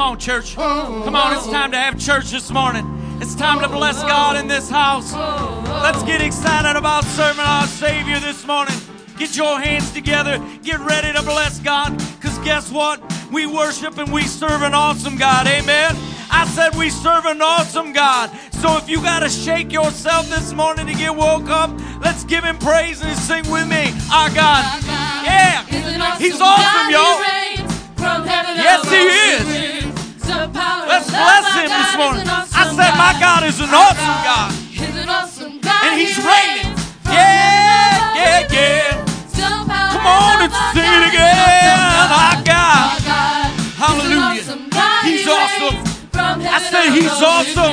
on, church. Come on, it's time to have church this morning. It's time to bless God in this house. Let's get excited about serving our Savior this morning. Get your hands together. Get ready to bless God. Because guess what? We worship and we serve an awesome God. Amen. I said we serve an awesome God. So if you got to shake yourself this morning to get woke up, let's give Him praise and sing with me. Our God. Yeah. He's awesome, y'all. Yes, He is. Let's bless Him this morning. I said my God is an awesome God. And He's reigning. Yeah, yeah, yeah. Come on and sing it again. Our God. Hallelujah. He's awesome. I said He's awesome.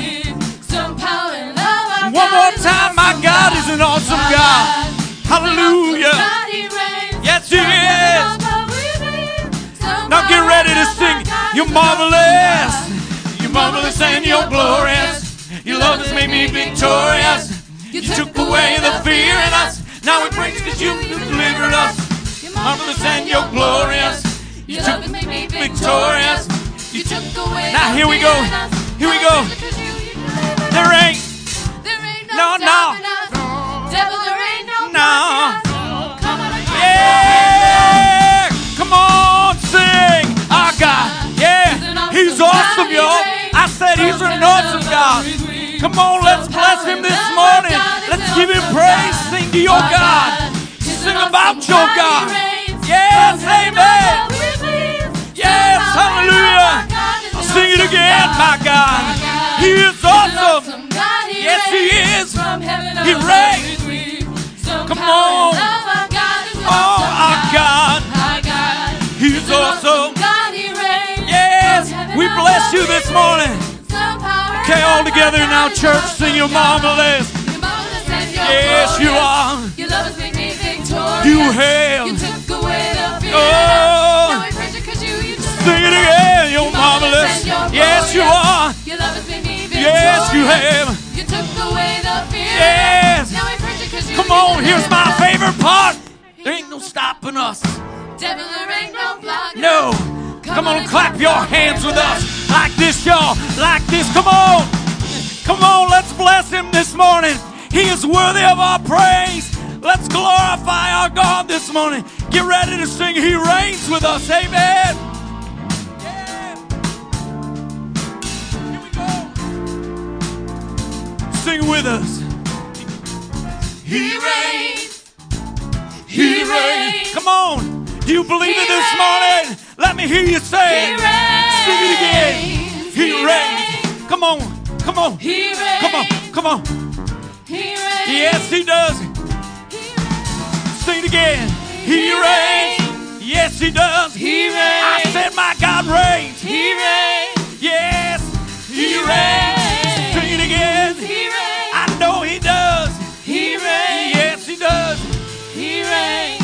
One more time, my God is an awesome God. Hallelujah. Yes, He is. Now get ready to sing. You're marvelous. You're marvelous and you're glorious. Your love has made me victorious. You took away the fear in us. Now we praise because you delivered us. You're marvelous and you're glorious. Your love has made me victorious. You took away. Now here we go. Here we go. There ain't no. Devil, there ain't no. Yeah. Come on, sing. Our God. Yeah. He's awesome, y'all. I said He's an awesome God. Come on, let's bless Him this morning. Let's give Him praise. Sing to your God. Sing about your God. Yes, amen. Yes, hallelujah. Sing it again, my God. He is awesome. Yes, He is. He reigns. Come on. Oh, our God. He's awesome. Yes, we bless you this morning. Okay, all together now, church, sing You're marvelous. Yes, you are. You have. Oh, sing it again. You're marvelous. Yes, you are. Yes, you have. Yes. Come on, here's my favorite part. There ain't no stopping us. No. Come on, clap your hands with us. Like this, y'all. Like this. Come on. Come on, let's bless Him this morning. He is worthy of our praise. Let's glorify our God this morning. Get ready to sing He reigns with us. Amen. Yeah. Here we go. Sing with us. He reigns. He reigns. Come on. Do you believe it this morning? Let me hear you say it. Sing it again. He reigns. Come on. Come on. Come on. Come on. Yes, He does. Sing it again. He reigns. Yes, He does. I said my God reigns. He reigns. Yes, He reigns. Sing it again. I know He does. He reigns. Yes, He does. He reigns.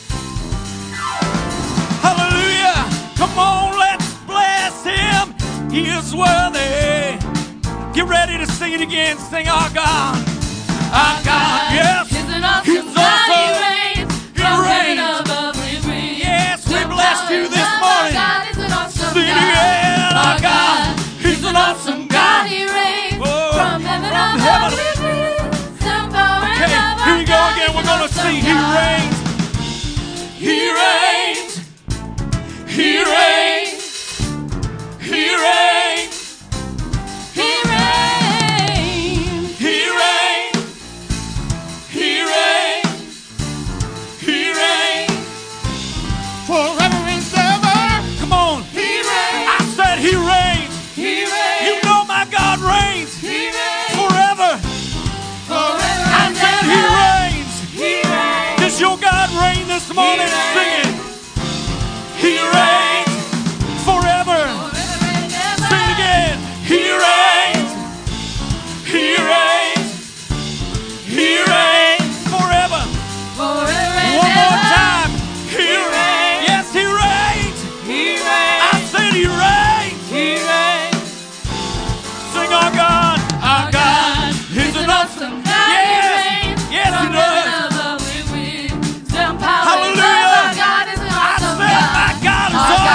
Hallelujah. Come on, let's bless Him. He is worthy. Get ready to sing it again. Sing our God. Our God, yes. He's awesome. He reigns. Yes, we bless you this morning. Sing it again. Our God. He's an awesome God. From heaven. Okay, here we go again. We're going to sing He reigns. He reigns. He reigns. He reigns. He reigns. He reigns. He reigns. He reigns. Forever and ever. Come on. He reigns. I said He reigns. He reigns. You know my God reigns. He reigns. Forever. Forever. I said He reigns. He reigns. Does your God reign this morning? Sing it. He reigns forever. Sing it again. He reigns. He reigns. He reigns forever. One more time. He reigns. Yes, He reigns. He reigns. I said He reigns. He reigns. Sing our God. Our God. He's an awesome God. Yes. Yes, He does. Hallelujah. I said my God is awesome.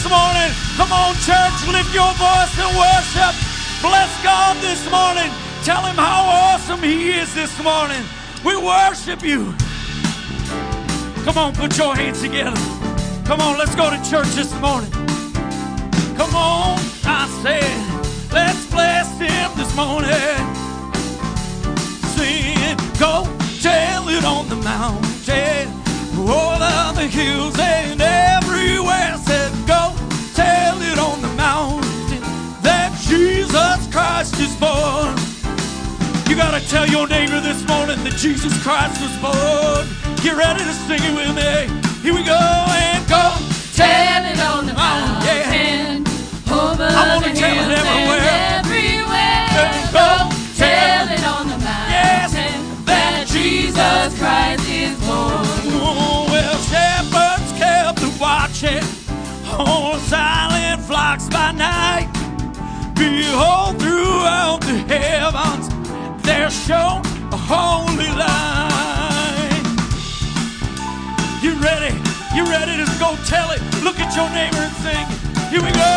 this morning. Come on, church, lift your voice and worship. Bless God this morning. Tell him how awesome he is this morning. We worship you. Come on, put your hands together. Come on, let's go to church this morning. Come on, I said, let's bless him this morning. Sing, go tell it on the mountain, over the hills and everywhere. Said, go tell it on the mountain that Jesus Christ is born. You gotta tell your neighbor this morning that Jesus Christ was born. Get ready to sing it with me. Here we go and go. Tell it on the mountain, over the hills and everywhere. Go tell it on the mountain that Jesus Christ is born. Oh, well, shepherds kept watching on silent flocks by night. Behold, throughout the heavens there shone a holy light. You ready? You ready to go tell it? Look at your neighbor and sing. Here we go.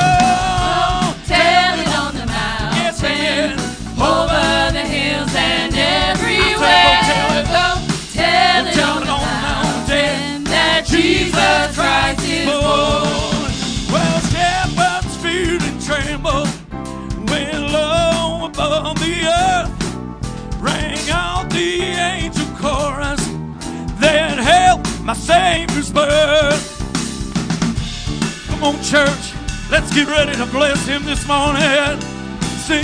Tell it on the mountain. Yes, again. Over the hills and everywhere. Go tell it on the mountain that Jesus Christ is born. Well, shepherds feared and trembled when low above the earth rang out the angel chorus that hailed my Savior's birth. Come on, church, let's get ready to bless him this morning. Sing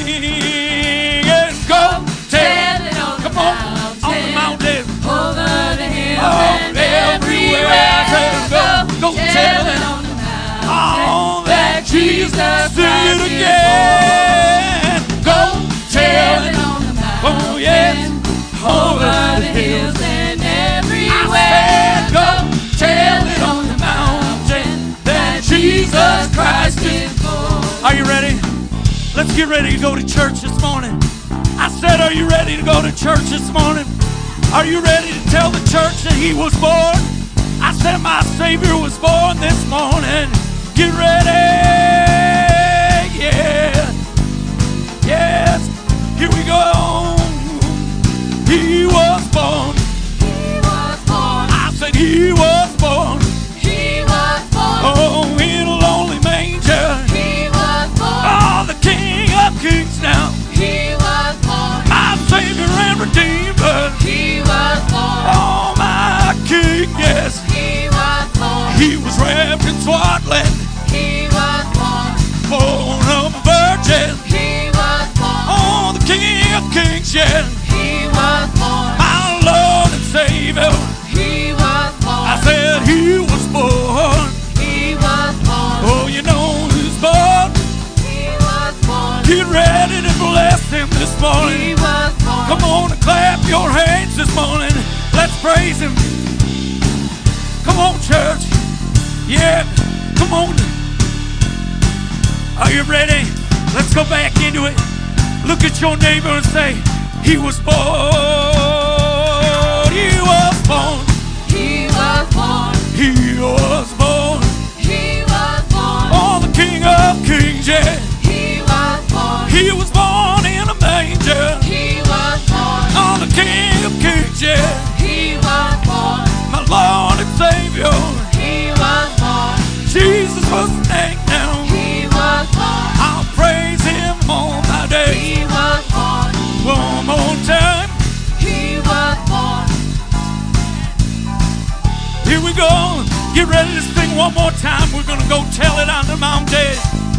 and go tell it on the mountain, over the hills and everywhere. Go tell it on the mountain that Jesus Christ is born. Go tell it on the mountain, oh yes, over the hills and everywhere. Go tell it on the mountain that Jesus Christ is born. Are you ready? Let's get ready to go to church this morning. I said, are you ready to go to church this morning? Are you ready to tell the church that he was born? I said, my Savior was born this morning. Get ready. Yeah. Yes. Here we go. He was born. He was born. I said, he was born. He was born. Oh, in a lonely manger. He was born. Oh, the King of Kings now. He was born. My Savior and Redeemer. He was born. Oh, my King, yes. He was born. He was wrapped in swaddling. He was born. Born of a virgin. He was born. Oh, the King of Kings, yes. He was born. My Lord and Savior. He was born. I said he was born. He was born. Oh, you know who's born. He was born. Get ready to bless him this morning. He was born. Come on and clap your hands this morning. Let's praise him. Come on, church. Yeah, come on. Are you ready? Let's go back into it. Look at your neighbor and say, he was born. He was born. He was born. He was born. He was born. Oh, the King of Kings, yeah. He was born. He was born in a manger. He was born. Oh, the King of Kings, yeah. He was born. My Lord and Savior. He was born. Jesus was the name now. He was born. I'll praise him all my days. He was born. One more time. He was born. Here we go. Get ready to sing one more time. We're going to go tell it on the mountain.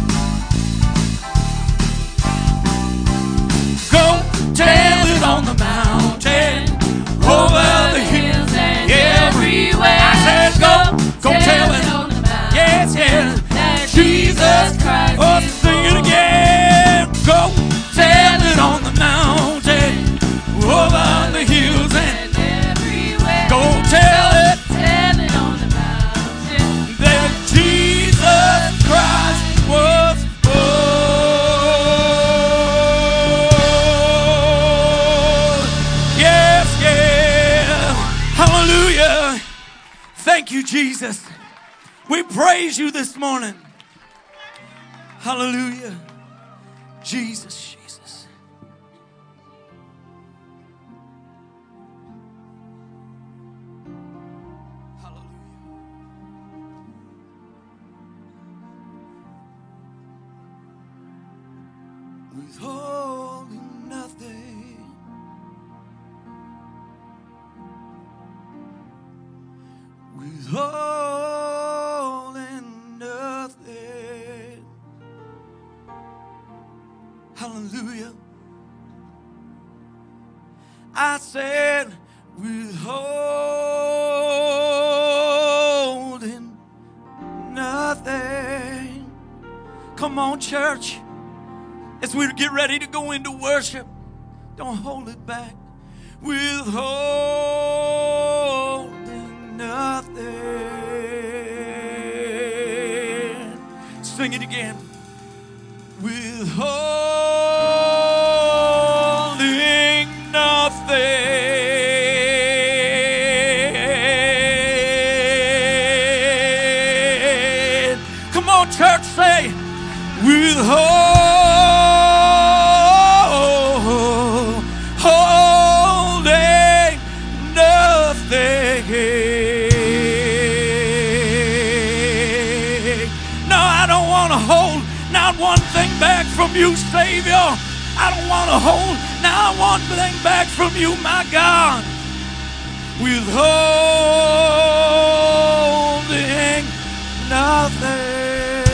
Go tell it on the mountain, over the hills and everywhere. I said go tell it on the mountain. Yes, yes. That Jesus Christ Oh, is sing it again. Go tell it on the mountain, over the hills and everywhere. go tell it. Tell it on the mountain That Jesus Christ was born. Yes, yes. Hallelujah. Thank you, Jesus. We praise you this morning. Hallelujah. Jesus, Jesus. Hallelujah. Withholding nothing. Withholding nothing. Hallelujah. I said, withholding nothing. Come on, church. As we get ready to go into worship, don't hold it back. Withholding nothing. Sing it again. Withholding nothing. Come on, church, say, withholding nothing. No, I don't want to hold not one thing back from you, Savior. I don't want to hold not one thing back from you, my God. Withholding nothing.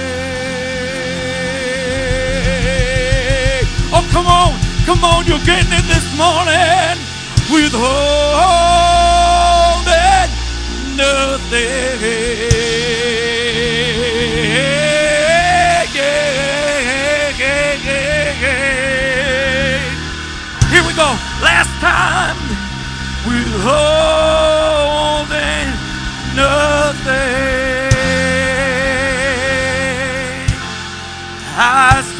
Oh, come on, you're getting it this morning. Withholding nothing. Here we go. Last time. Withholding nothing. I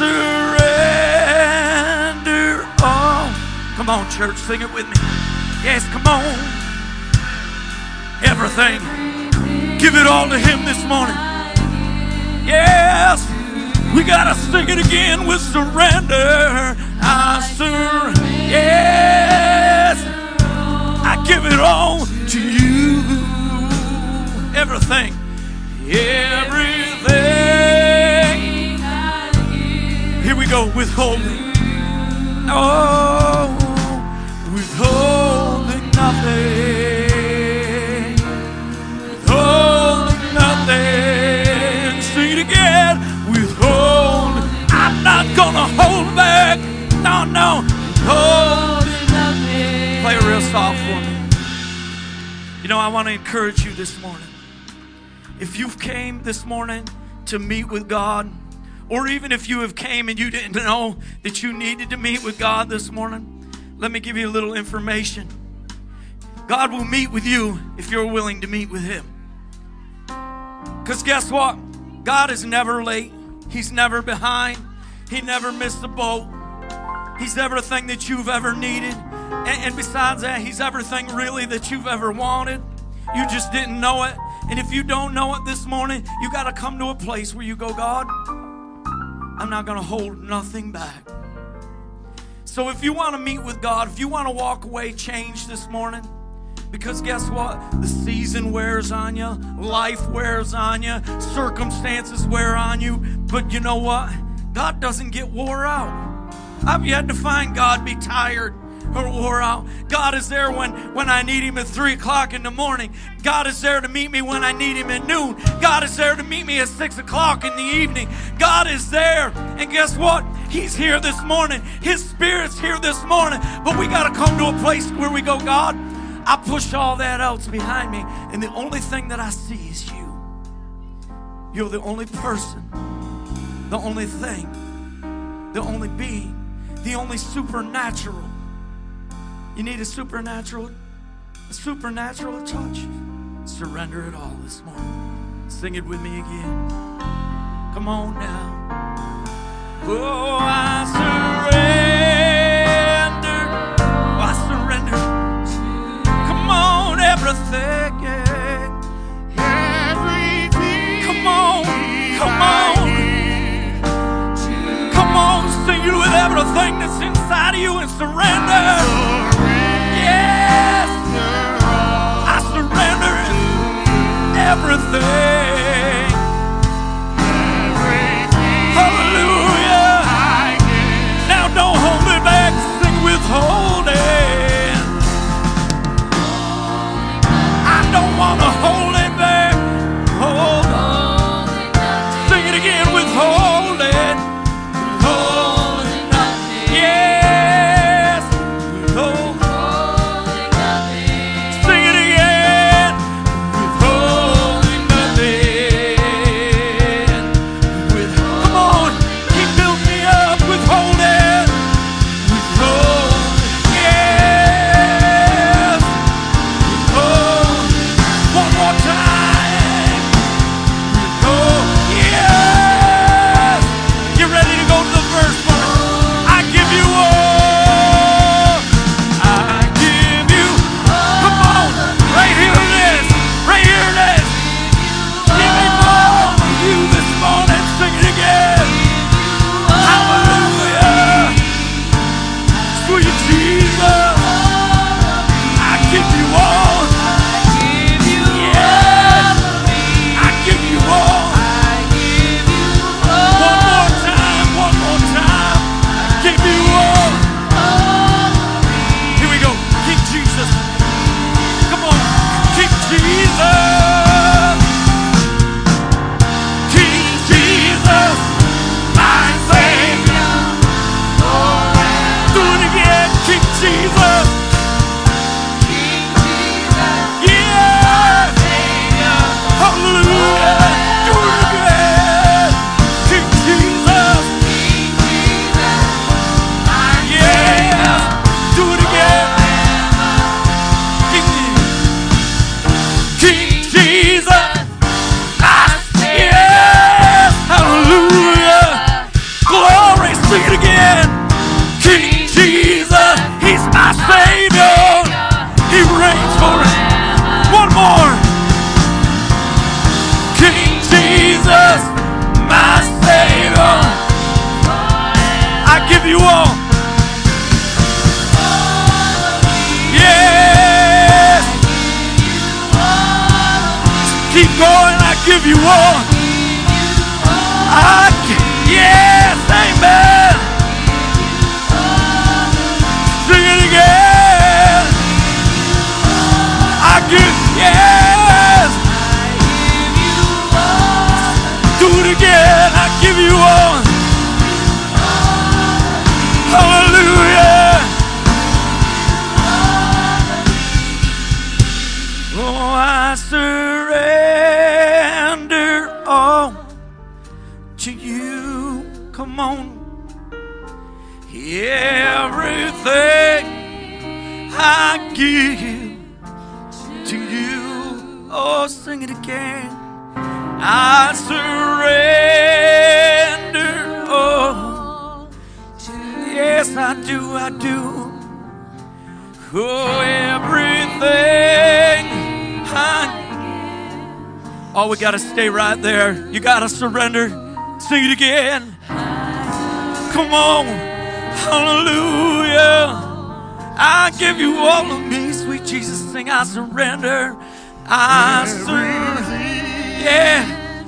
surrender all. Come on, church, sing it with me. Yes, come on. Everything. Give it all to Him this morning. Yes. We gotta sing it again with surrender. I surrender. Yes. I give it all to you. Everything. Everything. Here we go. Withholding. Oh, withholding nothing. Withholding nothing. Sing it again. Withholding. I'm not gonna hold back. No. Withholding nothing. Play real soft for me. You know, I want to encourage you this morning. If you've came this morning to meet with God, or even if you have came and you didn't know that you needed to meet with God this morning, let me give you a little information. God will meet with you if you're willing to meet with Him. Because guess what? God is never late. He's never behind. He never missed a boat. He's everything that you've ever needed. And besides that, He's everything really that you've ever wanted. You just didn't know it. And if you don't know it this morning, you got to come to a place where you go, God, I'm not going to hold nothing back. So if you want to meet with God, if you want to walk away changed this morning, because guess what? The season wears on you. Life wears on you. Circumstances wear on you. But you know what? God doesn't get wore out. I've yet to find God be tired or wore out. God is there when I need Him at 3 o'clock in the morning. God is there to meet me when I need Him at noon. God is there to meet me at 6 o'clock in the evening. God is there. And guess what? He's here this morning. His Spirit's here this morning. But we got to come to a place where we go, God, I push all that else behind me. And the only thing that I see is you. You're the only person, the only thing, the only being, the only supernatural. You need a supernatural touch. Surrender it all this morning. Sing it with me again. Come on now. Oh, I surrender. Oh, I surrender. Come on, everything. Everything. Come on. everything that's inside of you and surrender. Yes, I surrender everything. Hallelujah. Now don't hold it back. Sing withholding. I don't want to hold it back. Hold on. Sing it again. Withholding. Withholding nothing. Yes. Withholding nothing. Sing it again. Withholding nothing. Come on. Keep building me up. Withholding. Withholding. Yes. Withholding. One more time. Withhold. Yes. Get ready to go to the first part. I give you all. I give you. Come on. Right here it is. Right here it is. Give me more of you this morning. Sing it again. Hallelujah. Sweet Jesus. I give you all. Yes. I give you all. One more time. One more time. Give you all. Here we go. King Jesus. Come on. King Jesus. King Jesus. My Savior. Do it again. King Jesus. Yes. Hallelujah. Do it again. King Jesus. Yeah. Do it again. King Jesus. Yes. Hallelujah. Glory. Sing it again. King Jesus. He's my Savior. He reigns for us. One more. King Jesus. My Savior. I give you all. Yes. Keep going. I give you all. Yes. Amen. Sing it again. I give. Yes. Do it again. I give you all. Hallelujah. Oh, I surrender all to you. Come on. Everything I give to you. Oh, sing it again. I surrender all. Yes, I do, I do. Oh, everything oh, we got to stay right there. You got to surrender. Sing it again. Come on. Hallelujah. I give you all of me, sweet Jesus. Sing, I surrender. I surrender. Yeah.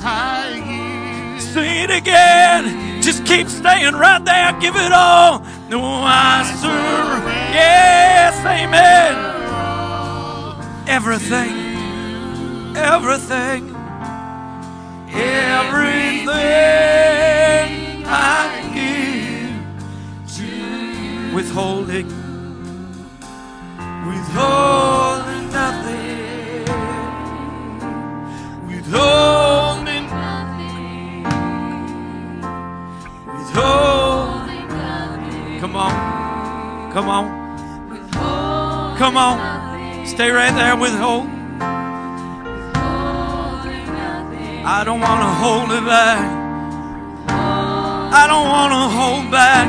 Sing it again. Just keep staying right there. Give it all. No, I surrender. Yes, amen. Everything. Everything. Everything I give to you. Withholding. Withholding nothing. Withholding nothing. Withholding nothing. Come on. Come on. Come on. Stay right there. Withhold. I don't want to hold it back. I don't want to hold back.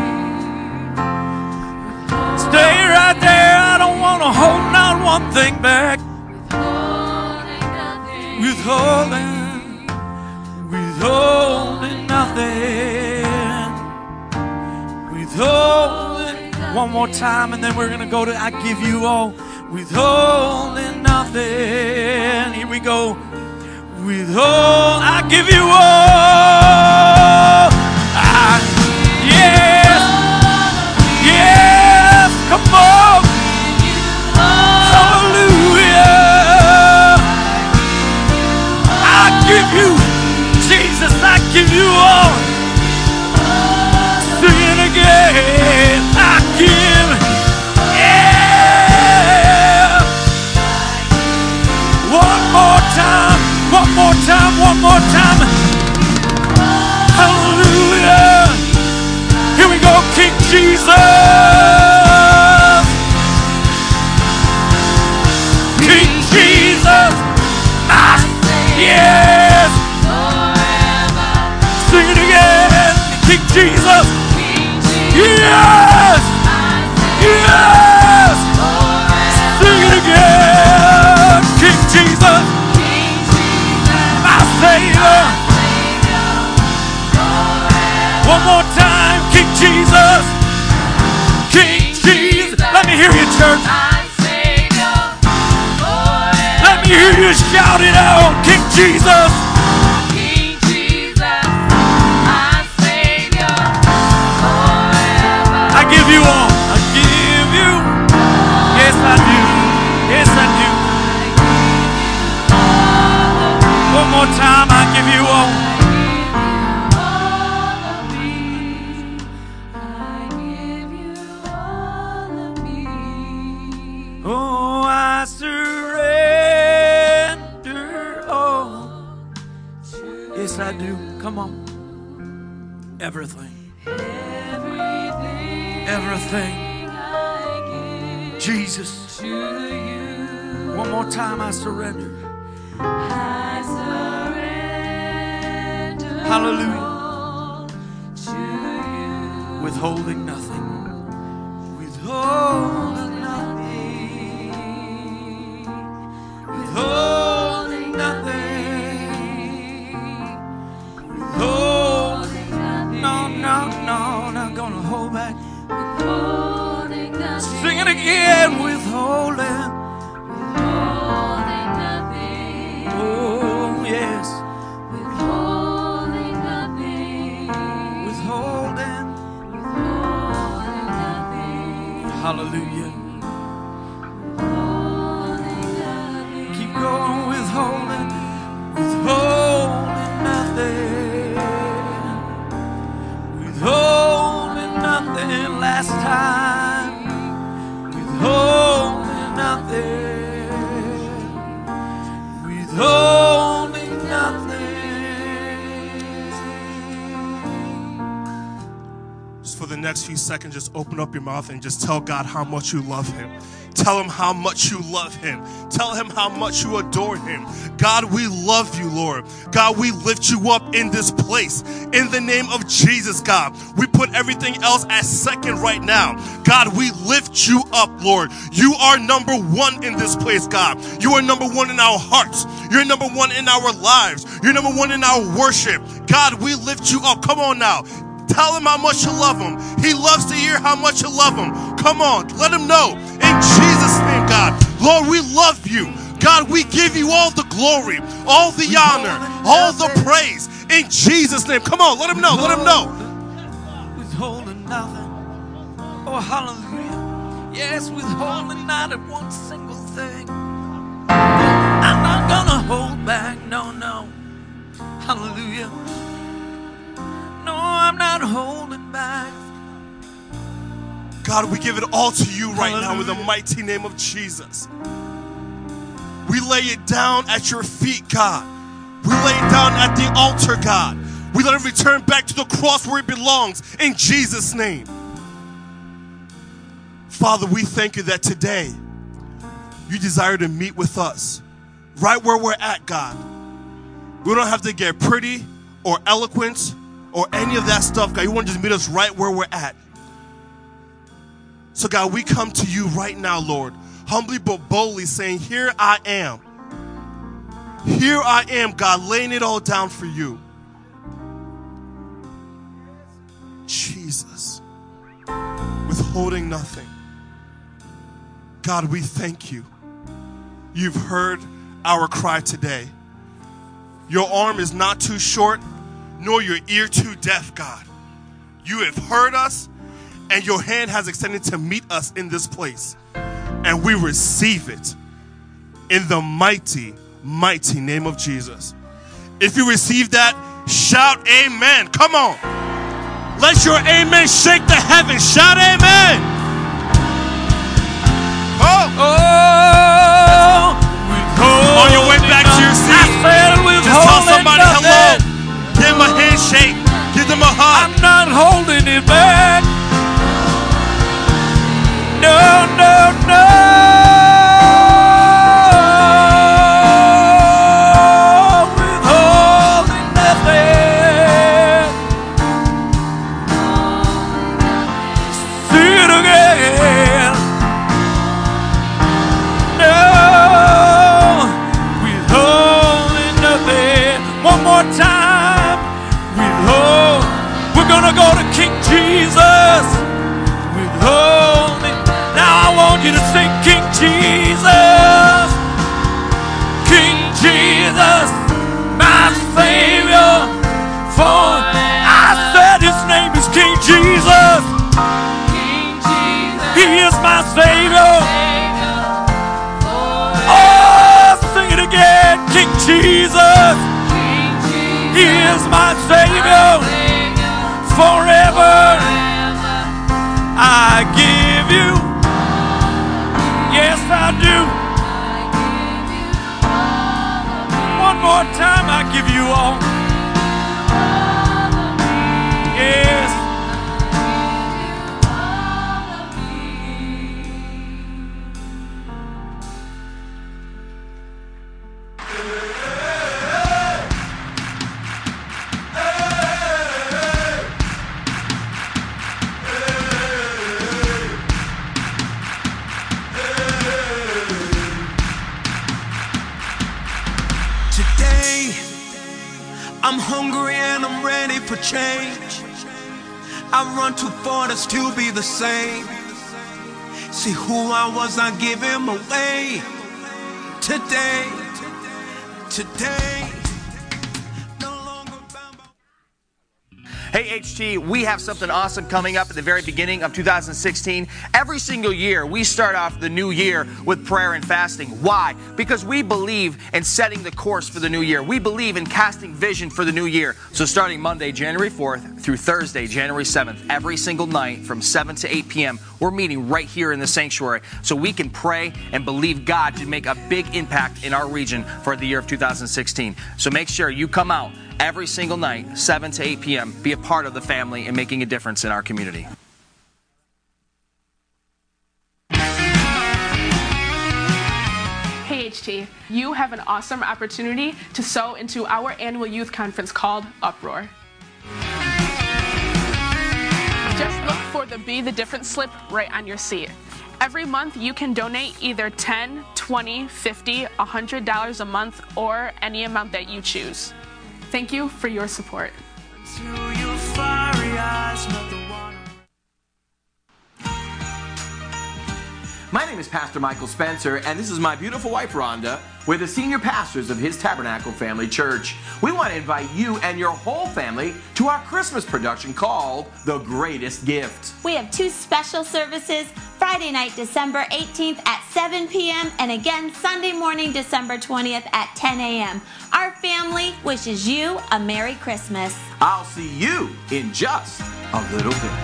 Stay right there. I don't want to hold not one thing back. Withholding, withholding nothing. Withholding. One more time, and then we're going to go to I give you all, withholding nothing. Here we go. Withhold, I give you all. Yes, yes, come on. Hallelujah. I give you, Jesus, I give you all. Sing it again. I give, yeah. One more time, one more time, one more time. Hallelujah. Here we go, King Jesus. King Jesus. Yes. Sing it again, King Jesus. Yes. Yes. Sing it again, King Jesus. My Savior. One more time, King Jesus. King Jesus. Let me hear you, church. Let me hear you shout it out, King Jesus. King Jesus, my Savior, forever. I give you all. I give you. Yes, I do. Yes, I do. One more time, I give you all. Oh, I surrender all. Yes, I do. Come on. Everything. Everything. Jesus. One more time, I surrender. Hallelujah. Withholding nothing. Withholding nothing. Withholding nothing. Withholding nothing. No, not gonna hold back. Sing it again. Withholding. Oh, yes. Withholding. Hallelujah. Keep going, withholding nothing. Withholding nothing last time. Withholding nothing. Withholding nothing. Just for the next few seconds, just open up your mouth and just tell God how much you love him. Tell him how much you love him. Tell him how much you adore him. God, we love you, Lord. God, we lift you up in this place. In the name of Jesus, God, we put everything else as second right now. God, we lift you up, Lord. You are number one in this place, God. You are number one in our hearts. You're number one in our lives. You're number one in our worship. God, we lift you up. Come on now. Tell him how much you love him. He loves to hear how much you love him. Come on, let him know. In Jesus' name, God. Lord, we love you. God, we give you all the glory, all the honor, all the praise. In Jesus' name. Come on, let him know. Let him know. Withholding nothing. Oh, hallelujah. Yes, withholding not one single thing. I'm not gonna hold back. No. Hallelujah. No, I'm not holding back. God, we give it all to you right now in the mighty name of Jesus. We lay it down at your feet, God. We lay it down at the altar, God. We let it return back to the cross where it belongs in Jesus' name. Father, we thank you that today you desire to meet with us right where we're at, God. We don't have to get pretty or eloquent or any of that stuff, God. You want to just meet us right where we're at. So, God, we come to you right now, Lord, humbly but boldly saying, here I am. Here I am, God, laying it all down for you. Jesus. withholding nothing. God, we thank you. You've heard our cry today. Your arm is not too short, nor your ear too deaf, God. You have heard us, and your hand has extended to meet us in this place. And we receive it in the mighty, mighty name of Jesus. If you receive that, shout amen. Come on. Let your amen shake the heavens. Shout amen. Oh, on your way back to your seat, just tell somebody hello. Give them a handshake. Give them a hug. I'm not holding it back. No, no, no. Withholding nothing. See it again. No, withholding nothing. One more time. Withhold. We're gonna go to King Jesus. Withholding. Now I want you to sing King Jesus. King Jesus, my Savior. For I said his name is King Jesus. King Jesus, He is my Savior. Savior forever. Oh, sing it again. King Jesus, King Jesus, He is my Savior. Savior Forever forever. I give you. Yes, I do. One more time, I give you all. Yes. Today, I'm hungry and I'm ready for change. I run too far to still be the same. See who I was, I give him away. Today, no longer bound by. Hey HT, we have something awesome coming up at the very beginning of 2016. Every single year, we start off the new year with prayer and fasting. Why? Because we believe in setting the course for the new year. We believe in casting vision for the new year. So starting Monday, January 4th through Thursday, January 7th, every single night from 7 to 8 p.m., we're meeting right here in the sanctuary so we can pray and believe God to make a big impact in our region for the year of 2016. So make sure you come out every single night, 7 to 8 p.m. Be a part of the family and making a difference in our community. Hey HT, you have an awesome opportunity to sow into our annual youth conference called Uproar. Just look for the Be the Difference slip right on your seat. Every month you can donate either $10, $20, $50, $100 a month or any amount that you choose. Thank you for your support. My name is Pastor Michael Spencer, and this is my beautiful wife, Rhonda. We're the senior pastors of His Tabernacle Family Church. We want to invite you and your whole family to our Christmas production called The Greatest Gift. We have two special services, Friday night, December 18th at 7 p.m. and again Sunday morning, December 20th at 10 a.m. Our family wishes you a Merry Christmas. I'll see you in just a little bit.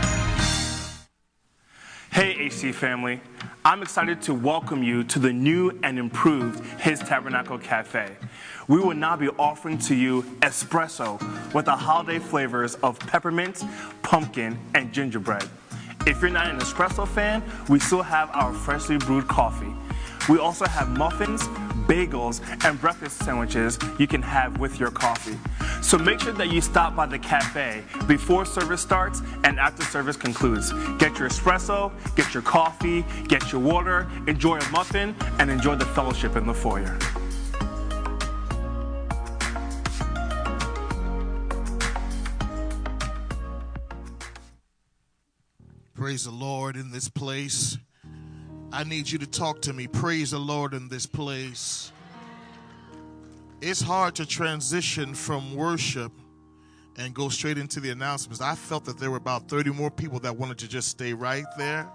Hey HC family, I'm excited to welcome you to the new and improved His Tabernacle Cafe. We will now be offering to you espresso with the holiday flavors of peppermint, pumpkin, and gingerbread. If you're not an espresso fan, we still have our freshly brewed coffee. We also have muffins, bagels, and breakfast sandwiches you can have with your coffee. So make sure that you stop by the cafe before service starts and after service concludes. Get your espresso, get your coffee, get your water, enjoy a muffin, and enjoy the fellowship in the foyer. Praise the Lord in this place. I need you to talk to me. Praise the Lord in this place. It's hard to transition from worship and go straight into the announcements. I felt that there were about 30 more people that wanted to just stay right there.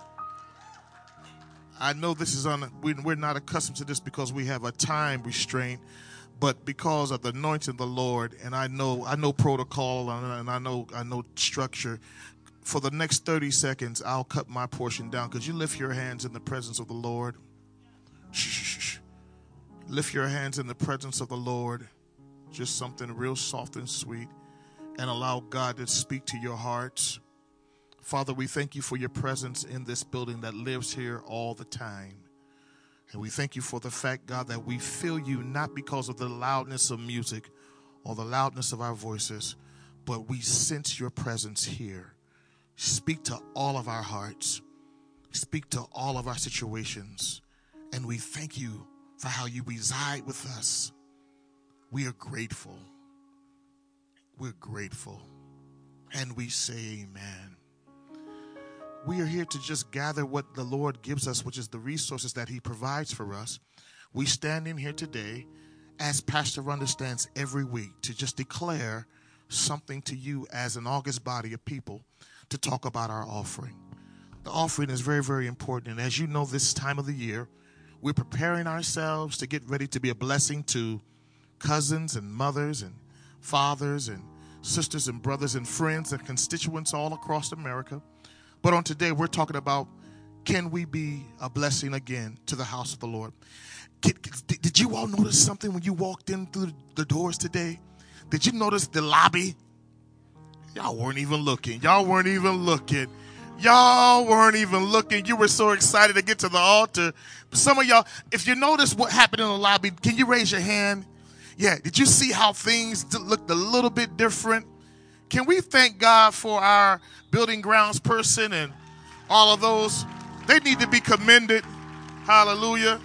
I know this is we're not accustomed to this because we have a time restraint, but because of the anointing of the Lord, and I know protocol and I know structure. For the next 30 seconds, I'll cut my portion down. Could you lift your hands in the presence of the Lord? Shh. Lift your hands in the presence of the Lord. Just something real soft and sweet. And allow God to speak to your hearts. Father, we thank you for your presence in this building that lives here all the time. And we thank you for the fact, God, that we feel you not because of the loudness of music or the loudness of our voices, but we sense your presence here. Speak to all of our hearts. Speak to all of our situations. And we thank you for how you reside with us. We are grateful. We're grateful. And we say amen. We are here to just gather what the Lord gives us, which is the resources that he provides for us. We stand in here today, as Pastor Rhonda stands every week, to just declare something to you as an August body of people, to talk about our offering. The offering is very, very important. And as you know, this time of the year, we're preparing ourselves to get ready to be a blessing to cousins and mothers and fathers and sisters and brothers and friends and constituents all across America. But on today, we're talking about, can we be a blessing again to the house of the Lord? Did you all notice something when you walked in through the doors today? Did you notice the lobby? Y'all weren't even looking. You were so excited to get to the altar. Some of y'all, if you notice what happened in the lobby, can you raise your hand? Yeah, did you see how things looked a little bit different? Can we thank God for our building grounds person and all of those? They need to be commended. Hallelujah.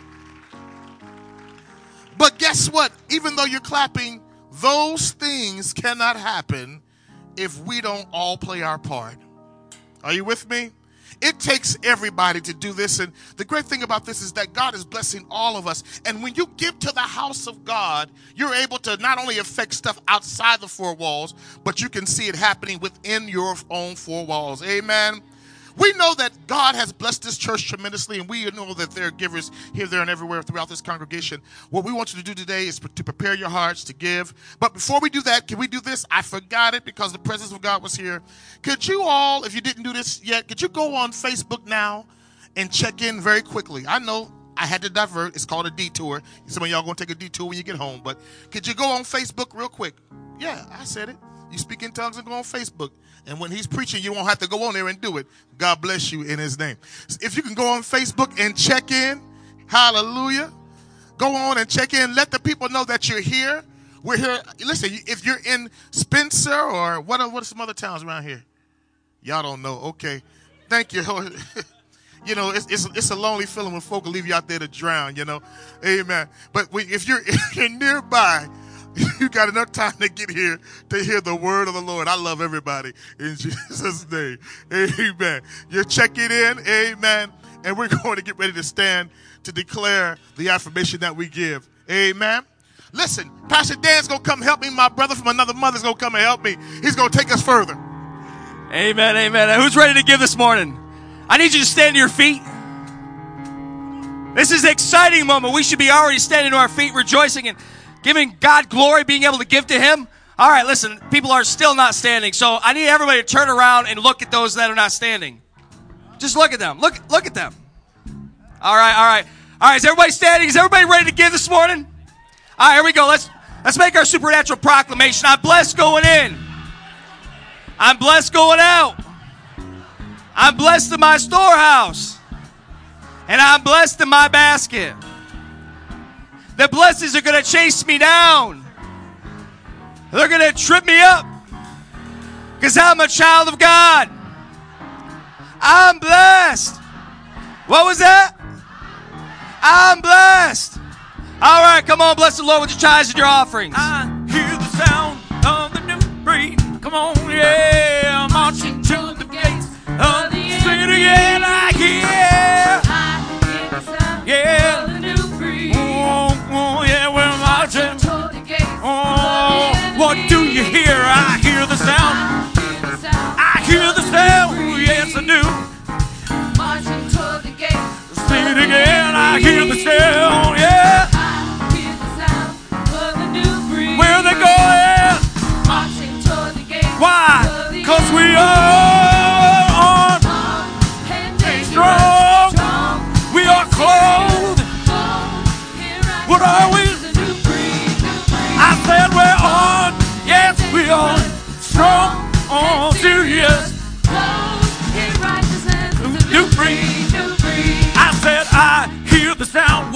But guess what? Even though you're clapping, those things cannot happen if we don't all play our part. Are you with me? It takes everybody to do this. And the great thing about this is that God is blessing all of us. And when you give to the house of God, you're able to not only affect stuff outside the four walls, but you can see it happening within your own four walls. Amen. We know that God has blessed this church tremendously, and we know that there are givers here, there, and everywhere throughout this congregation. What we want you to do today is to prepare your hearts to give. But before we do that, can we do this? I forgot it because the presence of God was here. Could you all, if you didn't do this yet, could you go on Facebook now and check in very quickly? I know I had to divert. It's called a detour. Some of y'all going to take a detour when you get home. But could you go on Facebook real quick? Yeah, I said it. You speak in tongues and go on Facebook. And when he's preaching, you won't have to go on there and do it. God bless you in his name. If you can go on Facebook and check in, hallelujah. Go on and check in. Let the people know that you're here. We're here. Listen, if you're in Spencer or what are some other towns around here? Y'all don't know. Okay. Thank you. You know, it's a lonely feeling when folk will leave you out there to drown, you know. Amen. But if you're nearby, you got enough time to get here to hear the word of the Lord. I love everybody in Jesus' name. Amen. You're checking in. Amen. And we're going to get ready to stand to declare the affirmation that we give. Amen. Listen, Pastor Dan's going to come help me. My brother from another mother's going to come and help me. He's going to take us further. Amen. Amen. Who's ready to give this morning? I need you to stand to your feet. This is an exciting moment. We should be already standing to our feet, rejoicing and giving God glory, being able to give to him. All right, listen, people are still not standing, so I need everybody to turn around and look at those that are not standing. Just look at them. Look at them. All right. Is everybody standing? Is everybody ready to give this morning? All right, here we go. Let's make our supernatural proclamation. I'm blessed going in. I'm blessed going out. I'm blessed in my storehouse. And I'm blessed in my basket. The blessings are going to chase me down. They're going to trip me up. Because I'm a child of God. I'm blessed. What was that? I'm blessed. All right, come on, bless the Lord with your tithes and your offerings. I hear the sound of the new breed. Come on, yeah, I'm marching to the gates of the city.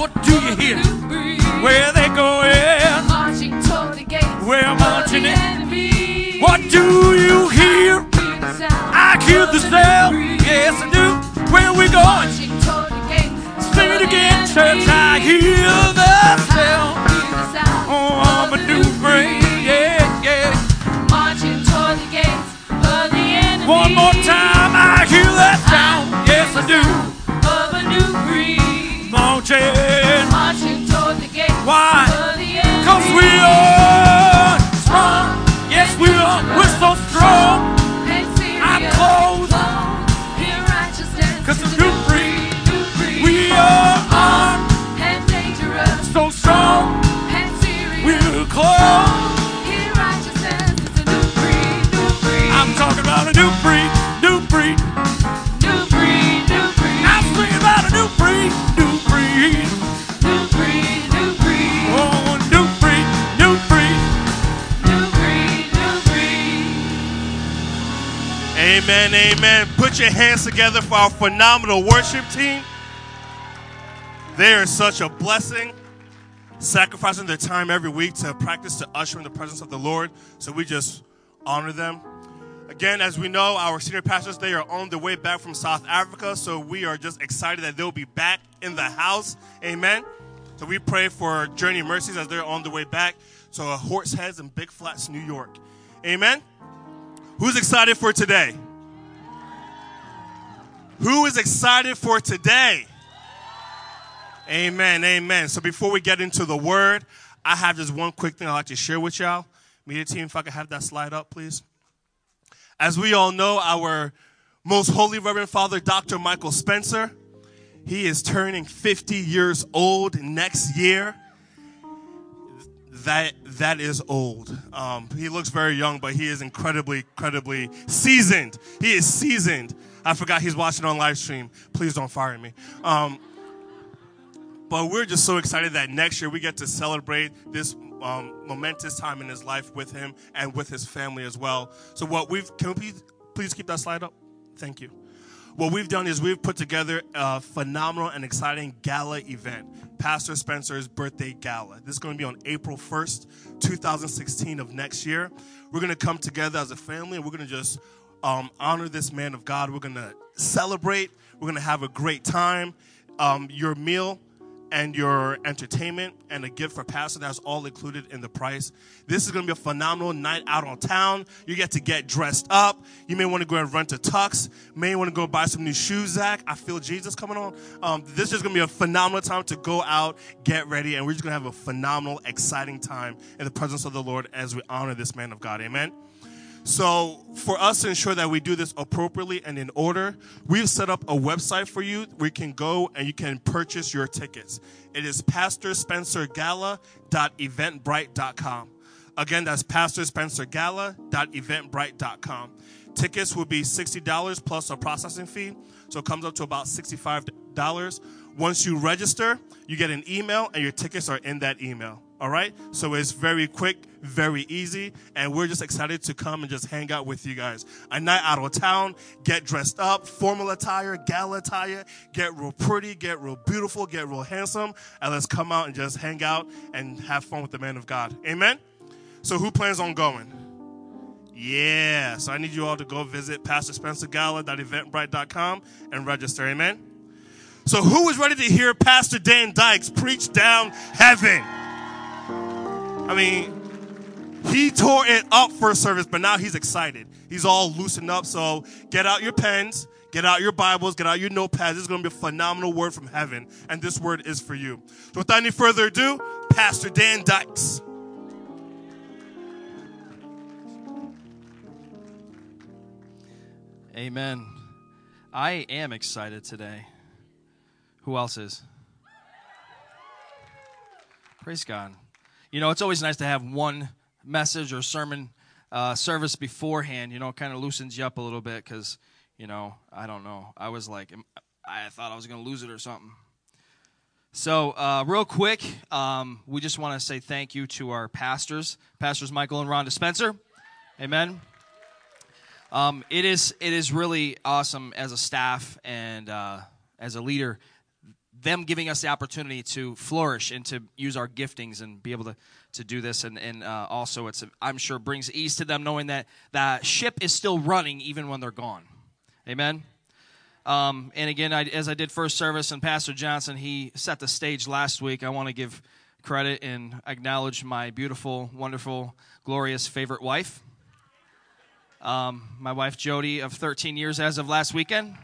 What do you hear? Where they going? Marching toward the gates. We're marching in. Enemy. What do you hear? I hear the sound. Yes, I do. Where we going? Marching toward the gates. Sing it again, church. I hear the sound. Oh, I'm a new breed. Yeah, yeah. Marching toward the gates of the enemy. One more time, I hear that sound. Yes, I do. Of a new breed. Marching toward the gates. Why? Of the enemy. 'Cause we are strong. Yes, we are. We're so strong. I'm clothed. In righteousness. 'Cause it's a new breed. We are armed. And dangerous. So strong. And serious. We're clothed. In righteousness. It's a new breed. New breed. I'm talking about a new breed. New breed. New breed. New breed. I'm singing about a new breed. New breed. New breed. New breed. Oh, new breed. New breed. New breed. New breed. Amen, amen. Put your hands together for our phenomenal worship team. They are such a blessing, sacrificing their time every week to practice to usher in the presence of the Lord. So we just honor them. Again, as we know, our senior pastors, they are on their way back from South Africa. So we are just excited that they'll be back in the house. Amen. So we pray for Journey Mercies as they're on the way back. So Horseheads and Big Flats, New York. Amen. Who's excited for today? Who is excited for today? Amen, amen. So before we get into the word, I have just one quick thing I'd like to share with y'all. Media team, if I could have that slide up, please. As we all know, our most holy Reverend Father, Dr. Michael Spencer, he is turning 50 years old next year. That is old. He looks very young, but he is incredibly seasoned. He is seasoned. I forgot he's watching on live stream. Please don't fire me. But we're just so excited that next year we get to celebrate this momentous time in his life with him and with his family as well. So can we please keep that slide up? Thank you. What we've done is we've put together a phenomenal and exciting gala event, Pastor Spencer's birthday gala. This is going to be on April 1st, 2016 of next year. We're going to come together as a family and we're going to just honor this man of God. We're going to celebrate. We're going to have a great time. Your meal and your entertainment and a gift for pastor, that's all included in the price. This is going to be a phenomenal night out on town. You get to get dressed up. You may want to go and rent a tux. May want to go buy some new shoes, Zach. I feel Jesus coming on. This is going to be a phenomenal time to go out, get ready, and we're just going to have a phenomenal, exciting time in the presence of the Lord as we honor this man of God. Amen. So for us to ensure that we do this appropriately and in order, we've set up a website for you where you can go and you can purchase your tickets. It is pastorspencergala.eventbrite.com. Again, that's pastorspencergala.eventbrite.com. Tickets will be $60 plus a processing fee, so it comes up to about $65. Once you register, you get an email, and your tickets are in that email. All right? So it's very quick, very easy, and we're just excited to come and just hang out with you guys. A night out of town, get dressed up, formal attire, gala attire, get real pretty, get real beautiful, get real handsome, and let's come out and just hang out and have fun with the man of God. Amen? So who plans on going? Yeah, so I need you all to go visit pastorspencergala.eventbrite.com and register. Amen? So who is ready to hear Pastor Dan Dykes preach down heaven? I mean, he tore it up first service, but now he's excited. He's all loosened up, so get out your pens, get out your Bibles, get out your notepads. This is going to be a phenomenal word from heaven, and this word is for you. So without any further ado, Pastor Dan Dykes. Amen. I am excited today. Who else is? Praise God. You know, it's always nice to have one message or sermon service beforehand. You know, it kind of loosens you up a little bit because, you know, I don't know. I was like, I thought I was going to lose it or something. So real quick, we just want to say thank you to our pastors, Pastors Michael and Rhonda Spencer. Amen. It is really awesome as a staff and as a leader. them giving us the opportunity to flourish and to use our giftings and be able to do this. And also, I'm sure brings ease to them knowing that the ship is still running even when they're gone. Amen? And again, as I did first service, and Pastor Johnson, he set the stage last week. I want to give credit and acknowledge my beautiful, wonderful, glorious favorite wife. My wife, Jody, of 13 years as of last weekend.